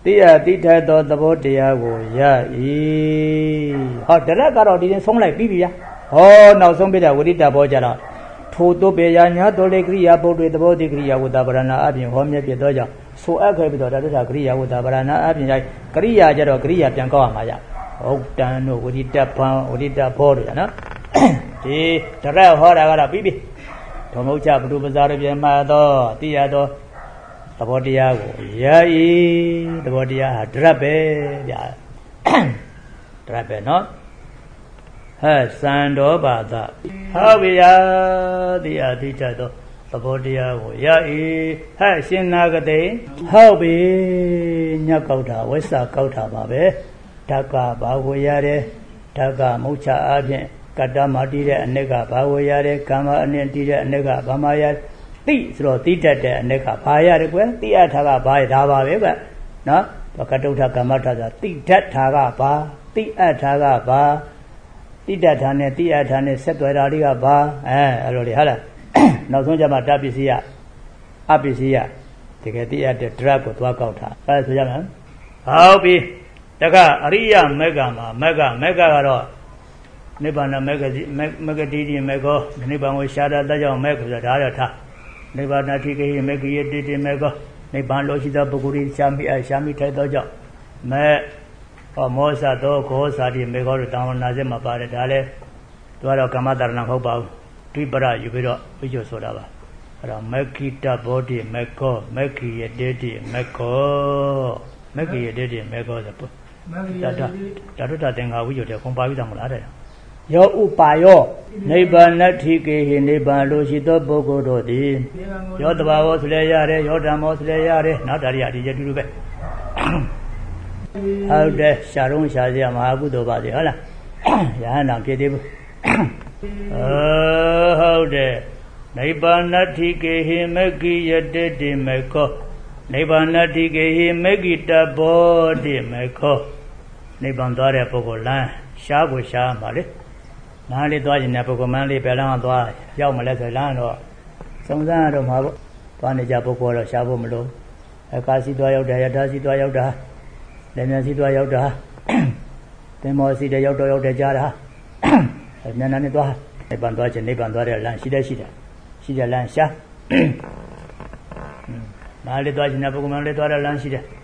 တိယတိထသောသဘောတရားကိုရ၏ဟောတရက်ကတော့ဒီရင်ဆုံးလိုက်ပြီးပြီဗျာဟောနောက်ဆုံးပြတဲ့ဝိရိတဘောကြတော့ထို့တုပေယညာတော်လေကရိယာပုဒ်တွေသဘောတိကရိယာဝတ္တပရဏအပြင်ဟောမြဲပြတော့ကြောင့်ဆိုအပ်ခဲ့ပြီးတော့ဒါတို့ကကရိယာဝတ္တပရဏအပြင်ကရိယာကြတော့ကရိယာပြန်ကောက်ရမှာကြဟုတ်တန်တို့ဝိရိတပံဝိရိတဘောတွေနော်ဒီတရက်ဟောတာကတော့ပြီးပြီဓမ္မုချဘုဒ္ဓပဇာရပြမှာတော့တိယတော့သဘောတရားကိုရ၏သဘောတရားဟာတရက်ပဲဗျာတရက်ပဲနော်ဟဲ့စံတော်ဘာသာဟောဗျာတိယတိထတော့သဘောတရားကိုရ၏ဟဲ့ရှင်နာဂတိဟုတ်ပြီညက်ကောက်တာဝိဆာကောက်တာပါပဲဓက္ကဘာကိုရတယ်ဓက္ကမုချအပြင်ကတ္တမတည်တဲ့အနှစ်ကဘာကိုရတယ်ကမ္မအနှစ်တည်တဲ့အနှစ်ကဘာမှရသိဆိုတော့သိတတ်တဲ့အနှစ်ကဘာရတယ်ကွယ်သိအပ်တာကဘာရဒါပါပဲကွနော်ကတုဋ္ဌကမ္မထဆိုတာသိတတ်တာကဘာသိအပ်တာကဘာတိတ္တထာနဲ့တိအထာနဲ့ဆက်သွယ်တာတွေကဘာအဲအဲ့လိုလေဟုတ်လားနောက်ဆုံးကျမှတပစ္စည်းယအပစ္စည်းယတကယ်တိအတဲ့ drug ကိုသွားကောက်တာအဲဆိုကြမယ်ဟုတ်ပြီတကအရိယမေဃမှာမေဃမေဃကတော့နိဗ္ဗာန်မေဃမေဃတိတိမေဃနိဗ္ဗာန်ကိုရှားတာတကြောင့်မေဃဆိုတာဒါရထားနိဗ္ဗာန်တိကိမေဃယတိတိမေဃနိဗ္ဗာန်လို့ရှိသောပုဂ္ဂိုလ်ရှားမိအရှားမိထိုက်သောကြောင့်မေဟောမောဇသောခောစာတိမေဃောတို့တောင်းနာစေမှာပါတယ်ဒါလည်းသူကတော့ကမ္မတရဏမဟုတ်ပါဘူးဒိပရယူပြီးတော့ဝိဇ္ဇဆိုတာပါအဲ့တော့မက္ခိတဘောတိမေခောမက္ခိယတေတိမေခောမက္ခိယတေတိမေခောဆိုပုဒါဒါဒါတို့တာသင်္ဃာဝိဇ္ဇတဲ့ခွန်ပါပြီးသားမလားတဲ့ယောဥပါယောနိဗ္ဗာန်ထိကေဟိနိဗ္ဗာန်လိုရှိသောပုဂ္ဂိုလ်တို့သည်ယောတဘာဝဆိုလဲရတယ်ယောဓမ္မောဆိုလဲရတယ်နောက်တာရိယဒီကျတူတူပဲဟုတ်တယ်ရှာတော့ရှာစရာမဟာကုသိုလ်ပါစေဟုတ်လားယဟန္တာဖြစ်သေးဘူးဟုတ်တယ်နိဗ္ဗာန်ထိကေဟိမဂ္ဂိယတေတိမေခောနိဗ္ဗာန်ထိကေဟိမဂ္ဂိတဘောတိမေခောနိဗ္ဗာန်သွားတဲ့ပုဂ္ဂိုလ်လမ်းရှားကိုရှားမှာလေလမ်းလေးသွားခြင်းတဲ့ပုဂ္ဂိုလ်မန်းလေးပဲလမ်းကသွားရောက်မလဲဆိုလမ်းတော့စုံစမ်းရတော့မှာပေါ့သွားနေကြပုဂ္ဂိုလ်တော့ရှားဖို့မလိုအကာစီသွားရောက်တယ်ယထာစီသွားရောက်တာလည်းမြန်စီသွားရောက်တာသင်္ဘောစီတဲ့ရောက်တော့ရောက်တယ်ကြားတာမြန်နာနဲ့သွားနိဗ္ဗာန်သွားခြင်းနိဗ္ဗာန်သွားတဲ့လမ်းရှိတယ်ရှိတယ်ရှိတယ်လမ်းရှားနားလေးသွားခြင်းတဲ့ပုဂ္ဂိုလ်မန်းလေးသွားတဲ့လမ်းရှိတယ်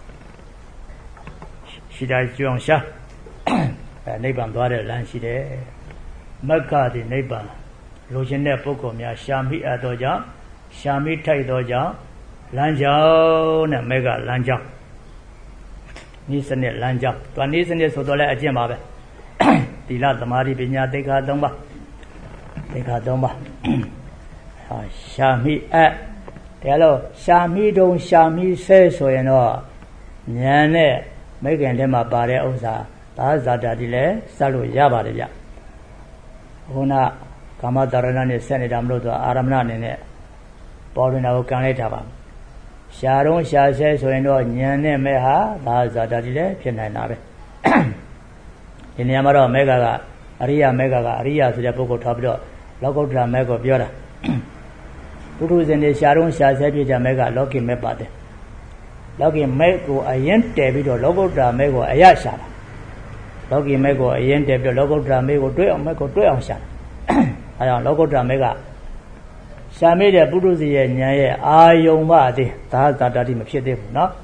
ရှိတယ်ကျွန်းရှားအဲနိဗ္ဗာန်သွားတဲ့လမ်းရှိတယ်မက္ခတိနိဗ္ဗာန်လိုချင်တဲ့ပုဂ္ဂိုလ်များရှာမိအပ်သောကြောင့်ရှာမိထိုက်သောကြောင့်လမ်းကြောင်းနဲ့မေဃလမ်းကြောင်းနိစနစ်လမ်းကြောင်းသူနိစနစ်ဆိုတော့လည်းအကျင့်ပါပဲသီလသမာဓိပညာသိက္ခာ၃ပါးသိက္ခာ၃ပါးဟာရှာမိအပ်ဒါလို့ရှာမိတုံရှာမိဆဲဆိုရင်တော့ဉာဏ်နဲ့မိခင်ထဲမှာပါတဲ့ဥစ္စာသာဇာတာဒီလည်းစက်လို့ရပါတယ်ဗျခုနကာမတရဏနဲ့ဆက်နေတာမလို့ဆိုအာရမဏအနေနဲ့ပေါ်ရင်တော့ကန်လိုက်တာပါရှားတော့ရှားဆဲဆိုရင်တော့ဉာဏ်နဲ့မဲဟာသာဇာတာဒီလည်းဖြစ်နိုင်တာပဲဒီနေရာမှာတော့မဲဃကအရိယမဲဃကအရိယဆိုတဲ့ပုဂ္ဂိုလ်ထားပြီးတော့လောကုတ္တရာမဲကိုပြောတာပုထုဇဉ်တွေရှားတော့ရှားဆဲဖြစ်ကြမဲဃလောကီမဲပါတယ်လောကီမဲကိုအရင်တည်ပြီးတော့လောကုတ္တရာမဲကိုအရရှာတာလောကီမဲကိုအရင်တည်ပြီးတော့လောကုတ္တရာမဲကိုတွဲအောင်မဲကိုတွဲအောင်ရှာတာအဲဒါလောကုတ္တရာမဲကရှာမိတဲ့ပုထုဇဉ်ရဲ့ဉာဏ်ရဲ့အာယုံပါသေးသာသာတတိမဖြစ်သေးဘူးเนาะ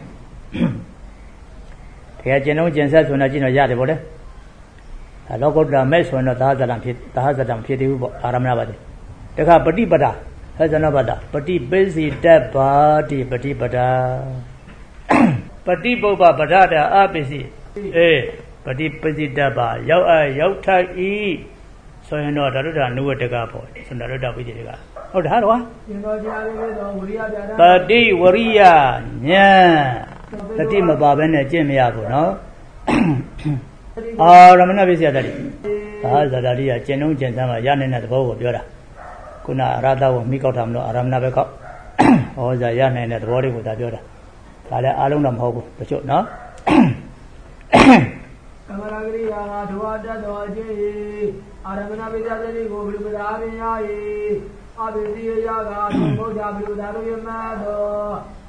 တကယ်ကျင့်တော့ကျင့်ဆက်ဆိုတော့ကျင့်တော့ရတယ်ဗောလေလောကုတ္တရာမဲဆိုရင်တော့သာသတံဖြစ်သာသတံဖြစ်သေးဘူးပေါ့အာရမဏပါသေးတခါပฏิပဒါဟဇနပဒပฏิပိစီတ္တပါတိပฏิပဒါပฏิပုပ္ပပဒတာအပိစီအေးပฏิပိစီတ္တပါရောက်အရောက်ထဤဆိုရင်တော့ဓာတုတနုဝတ္တကပေါ့စန္ဒရတဝိသေကဟုတ်တယ်ဟာတော့သင်္ဘောကြားလေးတော့ဝရိယပြတာတတိဝရိယဉာဏ်တတိမပါဘဲနဲ့ကျင့်မရဘူးနော်အာရမဏပစ္စယတတိသာဇာတတိကကျင့်လုံးကျင့်စမ်းမှာရနိုင်တဲ့သဘောကိုပြောတာခုနအရဟတကိုမိကောက်တာမလို့အာရမဏပဲကောက်ဟောဇာရနိုင်တဲ့သဘောလေးကိုသာပြောတာဒါလည်းအားလုံးတော့မဟုတ်ဘူးတချို့နော်ကမရာဂရိယာဒဝတ္တတော်အချင်းအာရမဏပိသသတိကိုဘုရုပဒါပင်ယာယအဘိဓိယယာကဘုဒ္ဓဘုရုသာရုယမသော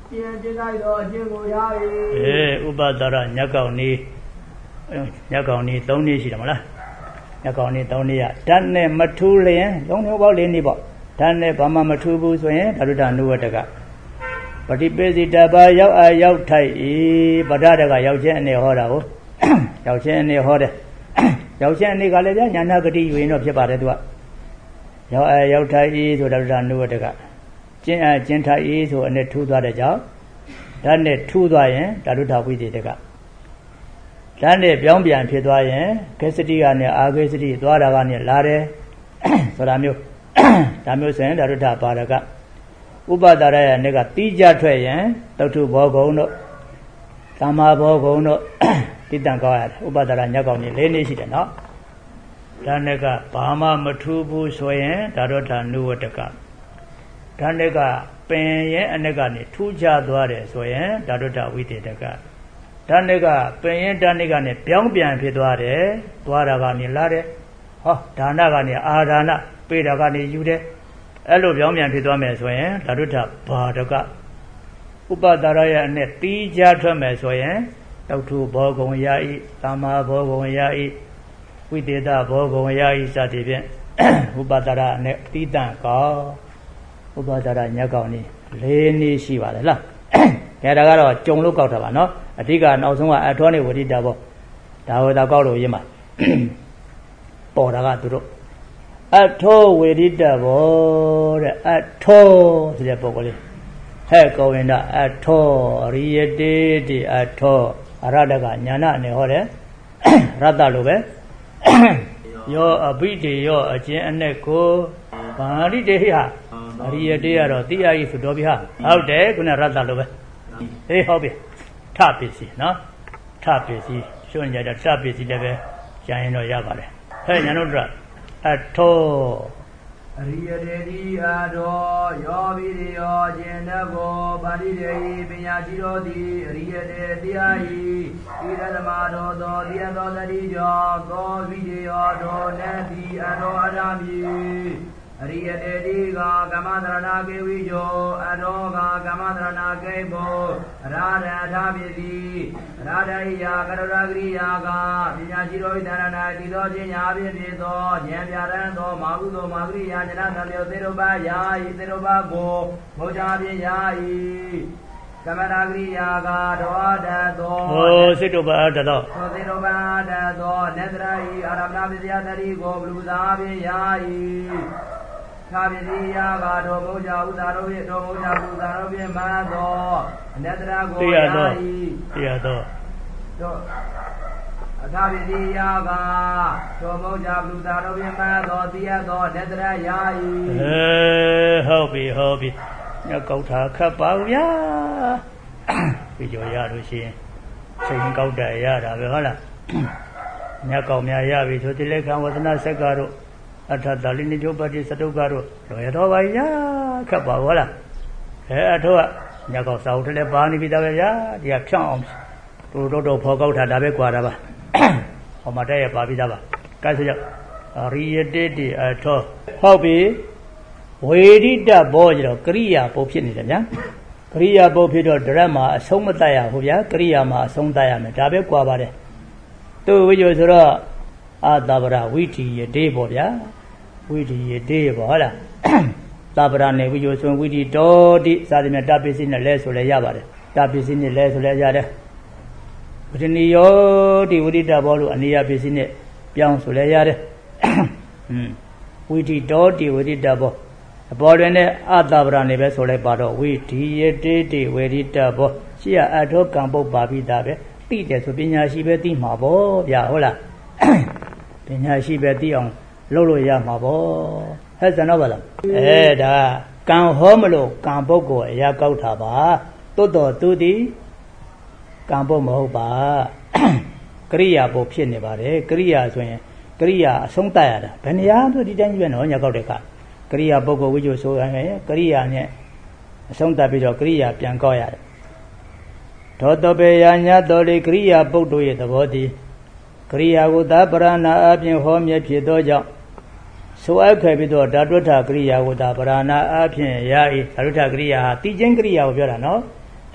အေးဥပဒရညက်ကောင်နီးညက်ကောင်နီးသုံးနည်းရှိတယ်မလားညက်ကောင်နီးသုံးနည်းရဓာတ်နဲ့မထူးလျင်သုံးမျိုးပေါက်လေးနည်းပေါ့ဓာတ်နဲ့ဘာမှမထူးဘူးဆိုရင်ဓာတုဒ္ဒနုဝတ္တကပฏิပိစိတပါရောက်အရောက်ထိုက်ဤပဒတကရောက်ခြင်းအနေဟောတာကိုရောက်ခြင်းအနေဟောတယ်ရောက်ခြင်းအနေကလည်းဗျာညာနာဂတိယူရင်တော့ဖြစ်ပါတယ်သူကရောက်အရောက်ထိုက်ဤဆိုဓာတုဒ္ဒနုဝတ္တကကျင့်အကျင့်ထိုက်ဤဆိုအနေထူးသွားတဲ့ကြောင့်ဓာတ်နဲ့ထူးသွားရင်ဓာတုဒ္ဒဝိသေတကဓာတ်နဲ့ပြောင်းပြန်ဖြစ်သွားရင်ခေစတိကနေအာခေစတိသွားတာကနေလာတယ်ဆိုတာမျိုးဒါမျိုးဆိုရင်ဓာတုဒ္ဒပါရကဥပဒါရရဲ့အနေကတိကြထွက်ရင်တုတ်ထုဘောဂုံတို့သမာဘောဂုံတို့တိတံကောက်ရတယ်ဥပဒါရညက်ကောင်ကြီးလေးနည်းရှိတယ်နော်ဒါနဲ့ကဘာမှမထူးဘူးဆိုရင်ဓာတုဒ္ဒနုဝတ္တကဓာနဲ့ကပင်ရဲ့အနေကနေထူးခြားသွားတယ်ဆိုရင်ဓာတုဒ္ဒဝိသေတကဓာနဲ့ကပင်ရဲ့ဓာနဲ့ကနေပြောင်းပြန်ဖြစ်သွားတယ်သွားတာကနေလာတယ်ဟောဒါနကနေအာဒါနပေတာကနေယူတယ်အဲ့လိုပြောင်းပြန်ဖြစ်သွားမယ်ဆိုရင်ဓာတုဒ္ဒဘာဒကဥပဒါရရဲ့အနေတီးခြားထွက်မယ်ဆိုရင်တောက်ထုဘောဂုံယာဤသမာဘောဂုံယာဤဝိသေသဘောဂုံယာဤစသည်ဖြင့်ဥပဒါရနဲ့တီးတန့်ကောဥပဒါရညက်ကောင်นี่လေးနည်းရှိပါတယ်လားဒါဒါကတော့ကြုံလို့ကောက်တာပါနော်အဓိကနောက်ဆုံးကအထောနဲ့ဝိဒိတာဘောဒါဝေတာကောက်လို့ရင်းပါပေါ်တာကသူတို့အထောဝေဒိတဘောတဲ့အထောဆိုတဲ့ပုဂ္ဂိုလ်လေးဟဲ့ကောဝင်တာအထောရိယတေတိအထောအရဒကညာနာနဲ့ဟောတယ်ရတ္တလိုပဲယောအဘိတေယောအကျဉ်အနဲ့ကိုဗာရိတေဟာအရိယတေကတော့တိယဤဆိုတော်ပြီဟာဟုတ်တယ်ခုနရတ္တလိုပဲဟေးဟုတ်ပြီထပစ္စည်းနော်ထပစ္စည်းရှုံကြတဲ့ထပစ္စည်းလည်းပဲကျန်ရင်တော့ရပါတယ်ဟဲ့ညာတို့အထောအရိယတေတိအထောယောဘိရိယောကျင်တဘောပါဠိတေပညာရှိတော်သည်အရိယတေတရားဤဤရတမတော်သောတရားတော်တတိကြောင့်သောဘိရိယောတော်နဲ့ဒီအထောအရာမည်အရိယတေတိကကမ္မသရဏကေဝိယောအထောကကမ္မသရဏကေဘောရာရထာပိတိရာဒိယကရရဂရိယာကပညာရှိတော်ဤတရဏတိသောခြင်းညာဖြင့်ဖြစ်သောဉာဏ်ပြရန်သောမာဟုသောမာဂရိယာဉာဏသံယောသေရုပယာဤသေရုပကိုမောချာဖြင့်ယာဤကမ္မရာဂရိယာကတော်တတ်သောဟောစိတ္တပအတ္တသောသောသေရုပအတ္တသောနေတရာဤအာရမဏပစ္စယတတိကိုဘုသာဖြင့်ယာဤသာပိတိယာကတော်မုဇာဥသာရောဖြင့်တော်မုဇာဥသာရောဖြင့်မသောအနတ္တရာကိုယာဤတရားတော်တော့အသာပိတိယာကတော်မုဇာဥသာရောဖြင့်မသောတရားတော်အနတ္တရာယာဤဟေးဟုတ်ပြီဟုတ်ပြီညကောက်တာခတ်ပါဗျာပြကြောရလို့ရှိရင်ချိန်ကောက်တယ်ရတာပဲဟုတ်လားညကောက်များရပြီဆိုတိလေခံဝသနာစက္ကတို့အထတလိနိကျုပ္ပတိစတုကတို့လွယ်တော်ပါဗျာခတ်ပါဟုတ်လားအဲအထောကညကောက်စာအုပ်ထဲပါနေပြီသားပဲဗျာဒီကဖြောင်းအောင်တို့တို့တို့ဖော်ကောက်တာဒါပဲကွာတာပါဟောမတဲ့ရပါပြီသားပါကဲဆိုကြရိယတေတိအထောဟုတ်ပြီဝေဒိတဘောကျတော့ကရိယာပုတ်ဖြစ်နေတယ်ဗျာကရိယာပုတ်ဖြစ်တော့ဒရတ်မှာအဆုံးမတတ်ရဘူးဗျာကရိယာမှာအဆုံးတတ်ရမယ်ဒါပဲကွာပါတယ်သူဝိဇ္ဇဆိုတော့အာသဗ္ဗရဝိထိယတေပေါ့ဗျာဝိထိယတေပေါ့ဟုတ်လားသဗ္ဗရနဲ့ဝိဇ္ဇဆိုဝိထိတောတိစသည်နဲ့တပစ္စည်းနဲ့လဲဆိုလဲရပါတယ်တပစ္စည်းနဲ့လဲဆိုလဲရတယ်ဝိထနိယောတိဝိဒိတဘောလို့အနိယပစ္စည်းနဲ့ပြောင်းဆိုလဲရတယ်ဟွန်းဝိထိတောတိဝိဒိတဘောအပေါ်တွင်နဲ့အတ္တဗရနေပဲဆိုလိုက်ပါတော့ဝိဓိယတေတိဝေရိတဘောရှိရအထောကံပုတ်ပါပြီးသားပဲသိတယ်ဆိုပညာရှိပဲသိမှာပေါ့ဗျာဟုတ်လားပညာရှိပဲသိအောင်လုပ်လို့ရမှာပေါ့ဟဲ့စံတော့ပါလားအဲဒါကံဟောမလို့ကံပုတ်ကိုအရာကောက်တာပါတွတ်တော်သူသည်ကံပုတ်မဟုတ်ပါကရိယာပုတ်ဖြစ်နေပါတယ်ကရိယာဆိုရင်ကရိယာအဆုံးတတ်ရတာဘယ်နေရာမှဒီတိုင်းကြီးပဲနော်ညာကောက်တဲ့ကကရိယာပုဂ္ဂိုလ်ဝိဇ္ဇဆိုရင်ကရိယာနဲ့အဆုံးတတ်ပြီးတော့ကရိယာပြန်ကောက်ရတယ်သောတပေယညာတော်လေကရိယာပုဂ္ဂိုလ်ရဲ့သဘောတည်းကရိယာကိုသာပရဏအပြင်ဟောမြဲဖြစ်သောကြောင့်ဆိုအပ်ခဲ့ပြီးတော့ဓာတုထကရိယာကိုသာပရဏအပြင်ရ၏ဓာတုထကရိယာဟာတည်ခြင်းကရိယာကိုပြောတာနော်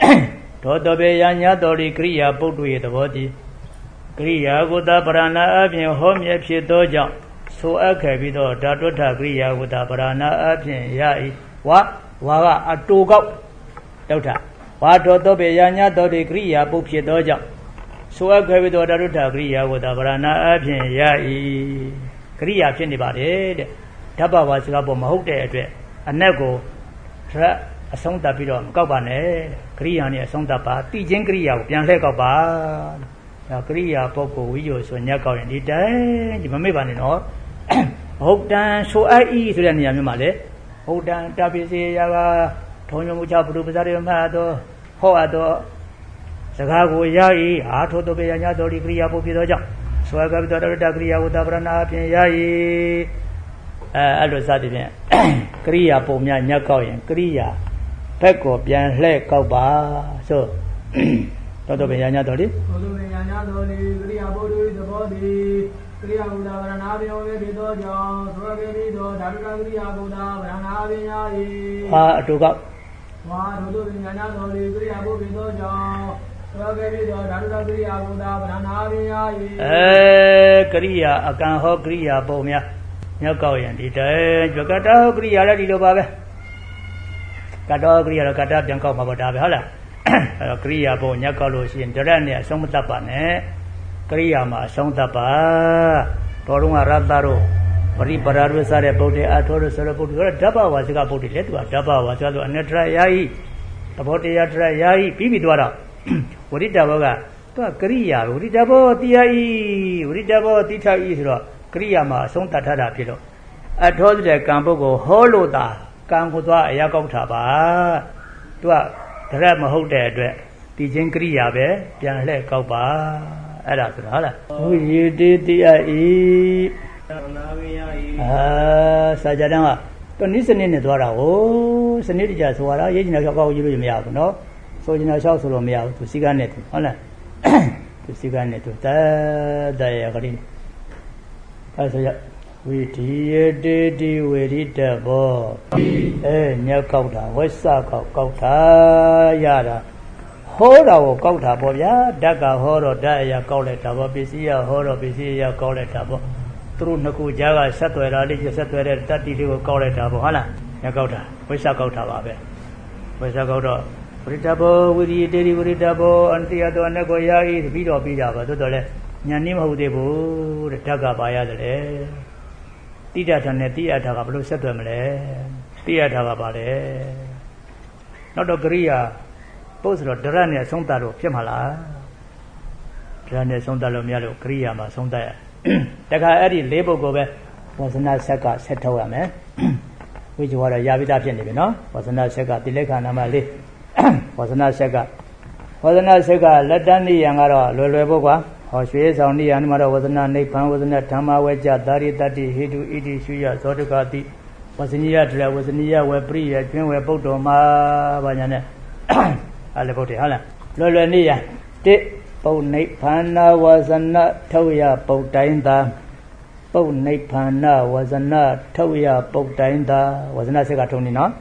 သောတပေယညာတော်ဒီကရိယာပုဒ်တို့ရဲ့သဘောတည်းကရိယာကိုသာပရဏအပြင်ဟောမြဲဖြစ်သောကြောင့်ဆိုအပ်ခဲ့ပြီးတော့ဓာတုထကရိယာကိုသာပရဏအပြင်ရ၏ဝါဝါကအတူကောက်တောက်ထဝါတော်သောပေယညာတော်ဒီကရိယာပုဒ်ဖြစ်သောကြောင့်ဆိုအပ်ခဲ့ပြီးတော့ဓာတုထကရိယာကိုသာပရဏအပြင်ရ၏ကရိယာဖြစ်နေပါတယ်တဲ့ဓပ္ပဝါစကားပေါ်မဟုတ်တဲ့အတွက်အနက်ကိုရအဆုံးသတ်ပြီးတော့မကောက်ပါနဲ့ကရိယာနဲ့အဆုံးသတ်ပါတိချင်းကရိယာကိုပြန်လှည့်ကောက်ပါဒါကရိယာပုဂ္ဂိုလ်ဝိဇ္ဇောဆိုညက်ကောက်ရင်ဒီတိုင်းဒီမမေ့ပါနဲ့နော်ဟုတ်တန်ဆိုအပ်ဤဆိုတဲ့နေရာမျိုးမှာလေဟုတ်တန်တပိစေယာကထုံညမှုချဘုရုပဇာရမတော်ဟောအပ်တော်စကားကိုရ၏အာထိုတောပေညာတော်ဒီကရိယာပုဖြစ်သောကြောင့်ဆိုအပ်ကပြီးတော့တကရိယာကိုသဗ္ဗရဏအပြင်ရ၏အဲအဲ့လိုစသည်ဖြင့်ကရိယာပုံများညက်ကောက်ရင်ကရိယာဘက်ကိုပြန်လှည့်ကောက်ပါဆိုတော်တော်ပညာညာတော်လေတော်တော်ပညာညာတော်လေကရိယာဘုဒ္ဓ၏သဘောတည်းကရိယာဘုဒ္ဓဗရဏာပြောဝေဖြစ်သောကြောင့်သောကေတိသောဓာတုကရိယာဘုဒ္ဓဗရဏာပညာ၏ဟာအတူကောက်ဝါတော်တော်ပညာညာတော်လေကရိယာဘုဒ္ဓဖြစ်သောကြောင့်သောကေတိသောဓာတုကရိယာဘုဒ္ဓဗရဏာပညာ၏အဲကရိယာအကံဟောကရိယာပုံများညောက်ကောက်ရင်ဒီတဲကြွကတဟောကရိယာလည်းဒီလိုပါပဲကတ္တောကရိယာတော့ကတ္တပြန်ကောက်မှာပေါ့ဒါပဲဟုတ်လားအဲ့တော့ကရိယာပုံညက်ကောက်လို့ရှိရင်ဒရက်နဲ့အဆုံးမတတ်ပါနဲ့ကရိယာမှာအဆုံးတတ်ပါတော်တော်ကရတ္တတို့ပရိပရာရစတဲ့ပုဒ်တဲ့အထောရစတဲ့ပုဒ်တွေဓပ္ပဝါစကပုဒ်တွေလေသူကဓပ္ပဝါစကလို့အနတ္တရာယီသဘောတရားတရာယီပြီးပြီးသွားတော့ဝရိတဘောကသူကကရိယာဝရိတဘောတိယဤဝရိတဘောတိထဤဆိုတော့ကရိယာမှာအဆုံးတတ်ထတာဖြစ်လို့အထောတဲ့ကံပုဂ္ဂိုလ်ဟောလို့တာကံကိုသွားအရာကောက်တာပါသူကဒရက်မဟုတ်တဲ့အတွက်ဒီချင်းကရိယာပဲပြန်လှည့်ကောက်ပါအဲ့ဒါဆိုတာဟုတ်လားဝိရေတိတိအဤနာဝိယဤအာစာကြတန်းကသူနိစနစ်နဲ့သွားတာဟိုစနစ်တကျဆိုရတာရေးချင်တဲ့ကောက်ရေးလို့မရဘူးနော်ဆိုချင်တဲ့လျှောက်ဆိုလို့မရဘူးသူစိကနဲ့သူဟုတ်လားသူစိကနဲ့သူတတရကလေးအဲ့ဆိုရဝိတိယတေတိဝေရိတဘောအဲညက်ကောက်တာဝိဆကောက်ကောက်တာရတာဟောတာကိုကောက်တာပေါ့ဗျာဓာတ်ကဟောတော့ဓာတ်အရာကောက်လိုက်တာပေါ့ပစ္စည်းရဟောတော့ပစ္စည်းရကောက်လိုက်တာပေါ့သူတို့နှစ်ခုကြားကဆက်သွယ်တာလေးဆက်သွယ်တဲ့တတ္တိလေးကိုကောက်လိုက်တာပေါ့ဟုတ်လားညက်ကောက်တာဝိဆကောက်တာပါပဲဝိဆကောက်တော့ဝိရိတဘောဝိရိယတေတိဝိရိတဘောအန္တရတောနဲ့ကိုရာဤပြီးတော့ပြီးတာပါသို့တော်လဲညာနည်းမဟုတ်သေးဘူးတဲ့ဓာတ်ကပါရတယ်လေတိတ္တနဲ့တိယထာကဘယ်လိုဆက်သွယ်မလဲတိယထာကပါလေနောက်တော့ကရိယာပုတ်ဆိုတော့ဒရနဲ့ဆုံးတတ်လို့ဖြစ်မှာလားဒရနဲ့ဆုံးတတ်လို့မရလို့ကရိယာမှာဆုံးတတ်ရတခါအဲ့ဒီလေးပုဂ္ဂိုလ်ပဲဝါစနာဆက်ကဆက်ထုတ်ရမယ်ဝိဇ္ဇဝါဒရာပိတာဖြစ်နေပြီနော်ဝါစနာဆက်ကတိလက်ခဏနာမလေးဝါစနာဆက်ကဝါစနာဆက်ကလက်တန်းနိယံကတော့လွယ်လွယ်ဖို့ကွာဟောရွှေဆောင်နိယံမှာတော့ဝါစနာနိဗ္ဗာန်ဝါစနာဓမ္မဝေကြသာရိတ္တိဟိတုဣတိရှုရဇောတကတိဝဇနိယတရဝဇနိယဝေပရိယကျွင်းဝေပုဒ္ဓောမှာဘာညာနဲ့အဲ့လေပုဒ္ဓေဟုတ်လားလွယ်လွယ်နိယံတိပုတ်နိဗ္ဗာန်ဝါစနာထုတ်ရပုတ်တိုင်းသာပုတ်နိဗ္ဗာန်ဝါစနာထုတ်ရပုတ်တိုင်းသာဝါစနာဆက်ကထုံနေနော်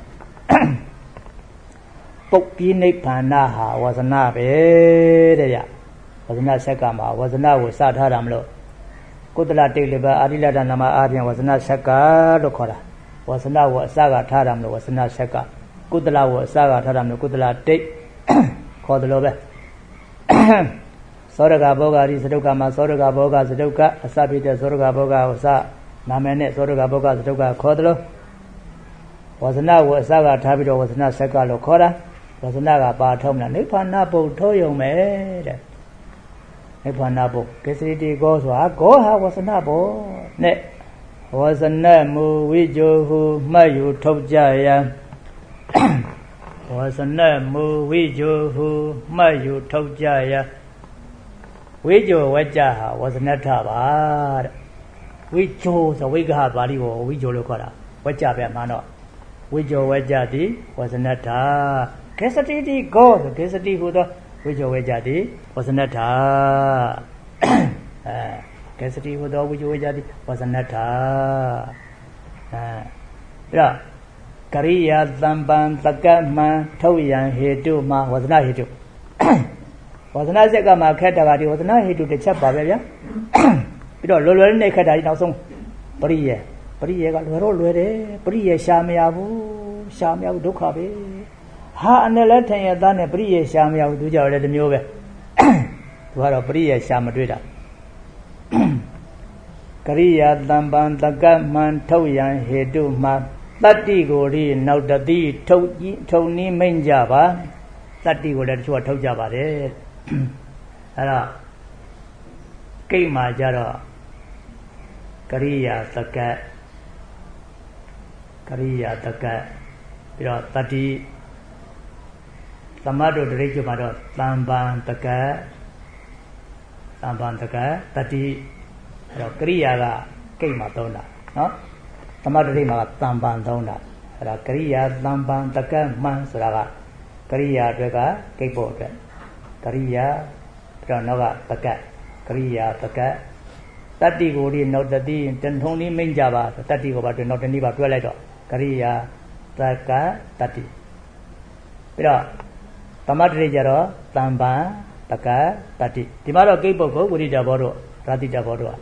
ပုတ်ပြီးနိဗ္ဗာန်ဟာဝါစနာပဲတဲ့ရဝါစနာဆက်ကမှာဝါစနာကိုစထားတာမလို့ကုသလတိတ်လေပါအာရိလဒနာမအားဖြင့်ဝါစနာဆက်ကလို့ခေါ်တာဝါစနာကိုအစကထားတာမလို့ဝါစနာဆက်ကကုသလကိုအစကထားတာမလို့ကုသလတိတ်ခေါ်တယ်လို့ပဲသောရကဘောဂရိသဒုက္ခမှာသောရကဘောဂသဒုက္ခအစဖြစ်တဲ့သောရကဘောဂကိုအစနာမည်နဲ့သောရကဘောဂသဒုက္ခခေါ်တယ်လို့ဝါစနာကိုအစကထားပြီးတော့ဝါစနာဆက်ကလို့ခေါ်တာဝါစနာကပါထုံးတာနိဗ္ဗာန်ဘုံထိုးယုံမယ်တဲ့နိဗ္ဗာန်ဘုံကိစ္စတိကောဆိုတာကောဟာဝါစနာဘုံနဲ့ဝါစနာမူဝိဇ္ဇောဟုမှတ်ယူထုတ်ကြရန်ဝါစနာမူဝိဇ္ဇောဟုမှတ်ယူထုတ်ကြရန်ဝိဇ္ဇောဝကြဟာဝါစနထပါတဲ့ဝိဇ္ဇောဆိုဝိဂဟပါဠိကိုဝိဇ္ဇောလို့ခေါ်တာဝကြပဲမှန်တော့ဝိဇ္ဇောဝကြတိဝါစနထကေစတိတိကောဆိုကေစတိဟူသောဝိဇ္ဇောဝကြတိဝါစနထအဲကေစတိဟူသောဝိဇ္ဇောဝကြတိဝါစနထအဲအဲ့တော့ကကရိယာတံပံတကမှန်ထုတ်ရန်ဟေတုမှာဝဇနာဟေတုဝဇနာစက်ကမှာခက်တာကဒီဝဇနာဟေတုတစ်ချက်ပါပဲဗျာပြီးတော့လွယ်လွယ်လေးနဲ့ခက်တာဒီနောက်ဆုံးပရိယေပရိယေကလွယ်တော့လွယ်တယ်ပရိယေရှာမရဘူးရှာမရဘူးဒုက္ခပဲဟာအနေလဲထင်ရသားနဲ့ပရိယေရှာမရဘူးသူကြောင့်လည်းတစ်မျိုးပဲသူကတော့ပရိယေရှာမတွေ့တာကရိယာတံပံတကမှန်ထုတ်ရန်ဟေတုမှာတတ္တိကိုဒီနောက်တတိထုတ်ထုတ်နည်းမိန်ကြပါတတ္တိကိုလည်းတချို့ကထုတ်ကြပါတယ်အဲ့တော့ကိတ်မှာကြတော့ကရိယာတကကရိယာတကပြီးတော့တတ္တိသမတ်တို့တရိပ်ကျမှာတော့တံပံတကတံပံတကတတ္တိအဲ့တော့ကရိယာကကိတ်မှာသုံးတာနော်သမတ်တရိပ်မှာကတံပံသုံးတာအဲ့ဒါကရိယာတံပံတကမှန်ဆိုတာကကရိယာအတွက်ကကိတ်ဖို့အတွက်ကရိယာပြီးတော့နောက်ကတကကရိယာတကတတ္တိကိုဒီနောက်တတိတထုံနည်းမိန်ကြပါတတ္တိကိုပါတွင်နောက်တနည်းပါတွဲလိုက်တော့ကရိယာတကတတ္တိပြီးတော့သမတ်တရိပ်ကြတော့တံပံတကတတ္တိဒီမှာတော့ကိတ်ပုဂ္ဂိုလ်ဝိရိတဘောတို့ရာတိတဘောတို့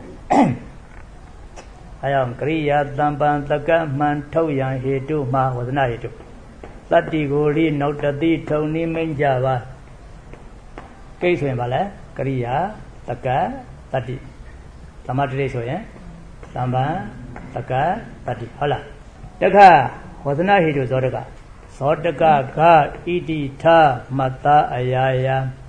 အယောင်ကရိယာတံပံတကမှန်ထုတ်ရန်ဟေတုမှာဝဇနာဟေတုတတ္တိကိုလိနောက်တတိထုံနည်းမိန်ကြပါကိတ်ဆိုရင်ဗာလဲကရိယာတကတတ္တိသမတ်တရိပ်ဆိုရင်တံပံတကတတ္တိဟုတ်လားတခါဝဇနာဟေတုဇောတကဇောတကဂဣတိထမတ္တအယာယ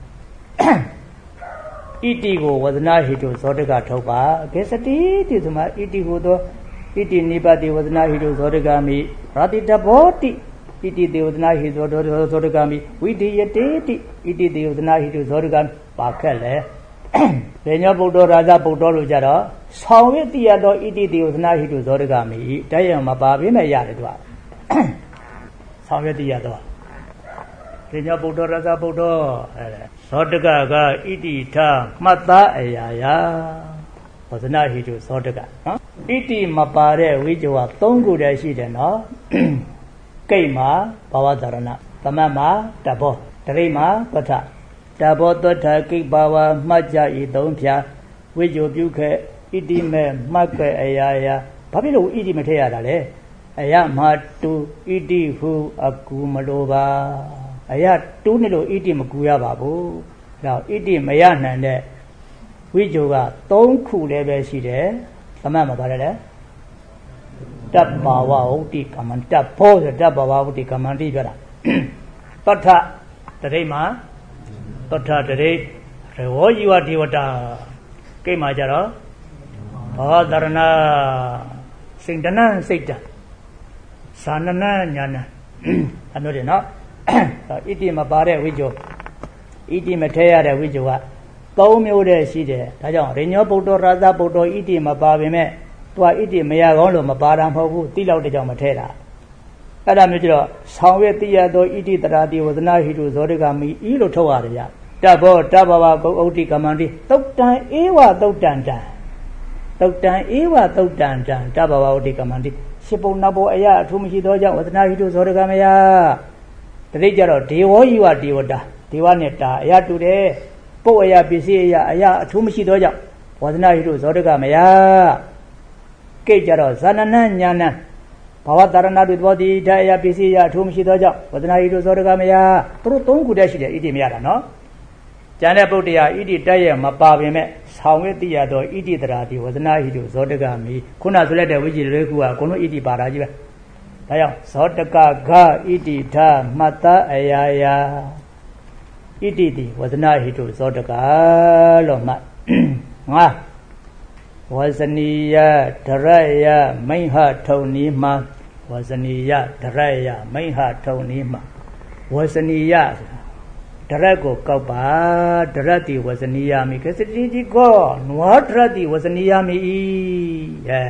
ဣတိကိုဝဇနာဟိတုဇောတကထုတ်ပါကေစတိတိဆိုမှာဣတိဟူသောဣတိနိပတိဝဇနာဟိတုဇောတကမိရာတိတဘောတိဣတိတေဝဇနာဟိတုဇောတကမိဝိတိယတေတိဣတိတေဝဇနာဟိတုဇောတကပါခက်လေလေညောဗုဒ္ဓရာဇဗုဒ္ဓလို့ကြတော့ဆောင်ရတိရသောဣတိတေဝဇနာဟိတုဇောတကမိတိုက်ရမပါဘိမဲ့ရတယ်သူကဆောင်ရတိရသောလေညောဗုဒ္ဓရာဇဗုဒ္ဓအဲဇောတကကဣတိထမှတ်သားအရာယာဝဇနာဟိတုဇောတကနော်ဣတိမပါတဲ့ဝိဇ္ဇဝသုံးခုတည်းရှိတယ်နော်ကိတ်မှာဘဝသရဏသမတ်မှာတဘောတရိပ်မှာပဋ္ဌတဘောသွဋ္ဌကိတ်ဘာဝမှတ်ကြဤသုံးဖြာဝိဇ္ဇုပြုခဲ့ဣတိမဲ့မှတ်ခဲ့အရာယာဘာဖြစ်လို့ဣတိမထည့်ရတာလဲအယမတုဣတိဟုအကူမလိုပါအယတူးနေလို့ဣတိမကူရပါဘူး။ဒါဣတိမရနိုင်တဲ့ဝိဇ္ဇုကသုံးခုလည်းပဲရှိတယ်။သမတ်မှာပါတယ်လေ။တပ္ပဝဝုတိကမ္မန္တဘောဆိုတပ္ပဝဝုတိကမ္မန္တိပြောတာ။ပဋ္ဌတရိပ်မှာပဋ္ဌတရိပ်ရောဇီဝဒေဝတာကိတ်မှာကြတော့ဘောဒရဏစိတ်တနစိတ်တသာနနညာနအမျိုးတွေနော်ဣတိမပါတဲ့ဝိဇ္ဇုဣတိမထဲရတဲ့ဝိဇ္ဇုကသုံးမျိုးတည်းရှိတယ်ဒါကြောင့်ရိညောဗုဒ္ဓရာဇဗုဒ္ဓဣတိမပါပေမဲ့သူကဣတိမရကောင်းလို့မပါတာမဟုတ်ဘူးတိလောက်တဲ့ကြောင့်မထဲတာအဲ့ဒါမျိုးကျတော့ဆောင်ရွက်တိရသောဣတိတရာတိဝဇနာဟိတုဇောတိကမိဤလို့ထုတ်ရတယ်ဗျတဘောတဘဝဂုတ်ဥတိကမန္တိသုတ်တံဧဝသုတ်တံတံသုတ်တံဧဝသုတ်တံတံတဘဝဥတိကမန္တိရှိပုံနောက်ဘောအရာအထူးမရှိသောကြောင့်ဝဇနာဟိတုဇောတိကမယတတိကြတော့ဒေဝယိဝဒေဝတာဒေဝနဲ့တာအရာတူတယ်ပုတ်အရာပစ္စည်းအရာအရာအထူးမရှိသောကြောင့်ဝဇနာဟိတုဇောတကမယကိတ်ကြတော့ဇာနနညာနဘဝတရဏတုဘောတိဓာအရာပစ္စည်းအရာအထူးမရှိသောကြောင့်ဝဇနာဟိတုဇောတကမယသူတို့သုံးခုတည်းရှိတယ်ဣတိမရတာနော်ကျန်တဲ့ပုဒ်တရားဣတိတက်ရဲ့မပါပင်မဲ့ဆောင်ဝိတိရသောဣတိတရာတိဝဇနာဟိတုဇောတကမိခုနဆိုလက်တဲ့ဝိဇ္ဇလေးခုကအကုန်လုံးဣတိပါတာကြီးပဲဒါကြောင့်ဇောတကဂဣတိထမှတ်သားအယာယာဣတိတိဝဇနာဟိတုဇောတကလို့မှတ်ငါဝဇနီယဒရယမိဟထုံနီမှာဝဇနီယဒရယမိဟထုံနီမှာဝဇနီယဒရက်ကိုကောက်ပါဒရတိဝဇနီယမိကစတိတိကောနွားဒရတိဝဇနီယမိအဲ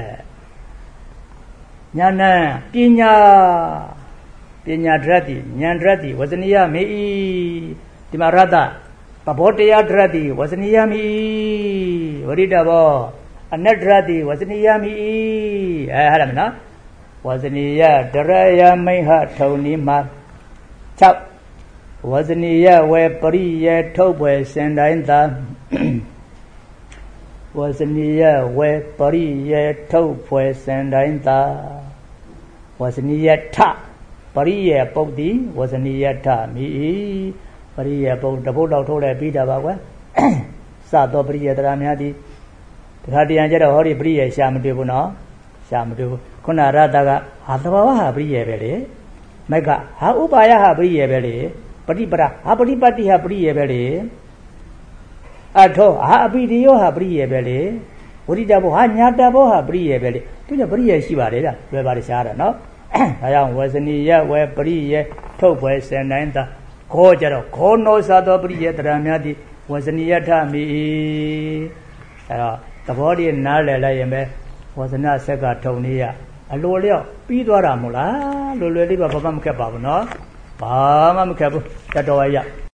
ညာဏပညာပညာဒရတိဉာဏ်ဒရတိဝဇနိယမေဤဒီမှာရတ္တပဘောတရားဒရတိဝဇနိယမေဤဝရိတဘောအနတ္တဒရတိဝဇနိယမေဤအဲဟာရမနော် Wasaniya Daraya Meha Tony Ma Chap Wasaniya where Pariya Tobe Sendainda Wasaniya where Pariya Tobe Sendainda Wasaniya Ta Pariya Bodi Wasaniya Ta Mi Pariya Bod the Bodo told a bit about Sato Pariya Dramadi Hadi Angela Hori Priya Shamdivuna Shamdu Kuna Radaga Hatawa Priya Valley Mega Haubaya Priya Valley Patipara Hapatipati Hapriya Valley Ato Habidio Hapriya Valley Uridabo Hanyatabo Hapriya Valley to the Priya Shivareda where Shara no I am was in Iya where Priya Topes and Nanta Kojaro Kono Sato Priya Dramadi was in Yatami the body in Nala was a Nasaka Tonia. A lolio, Pidora Mula, Lulli Babam Cabano, Bamam Cabo, Catoya.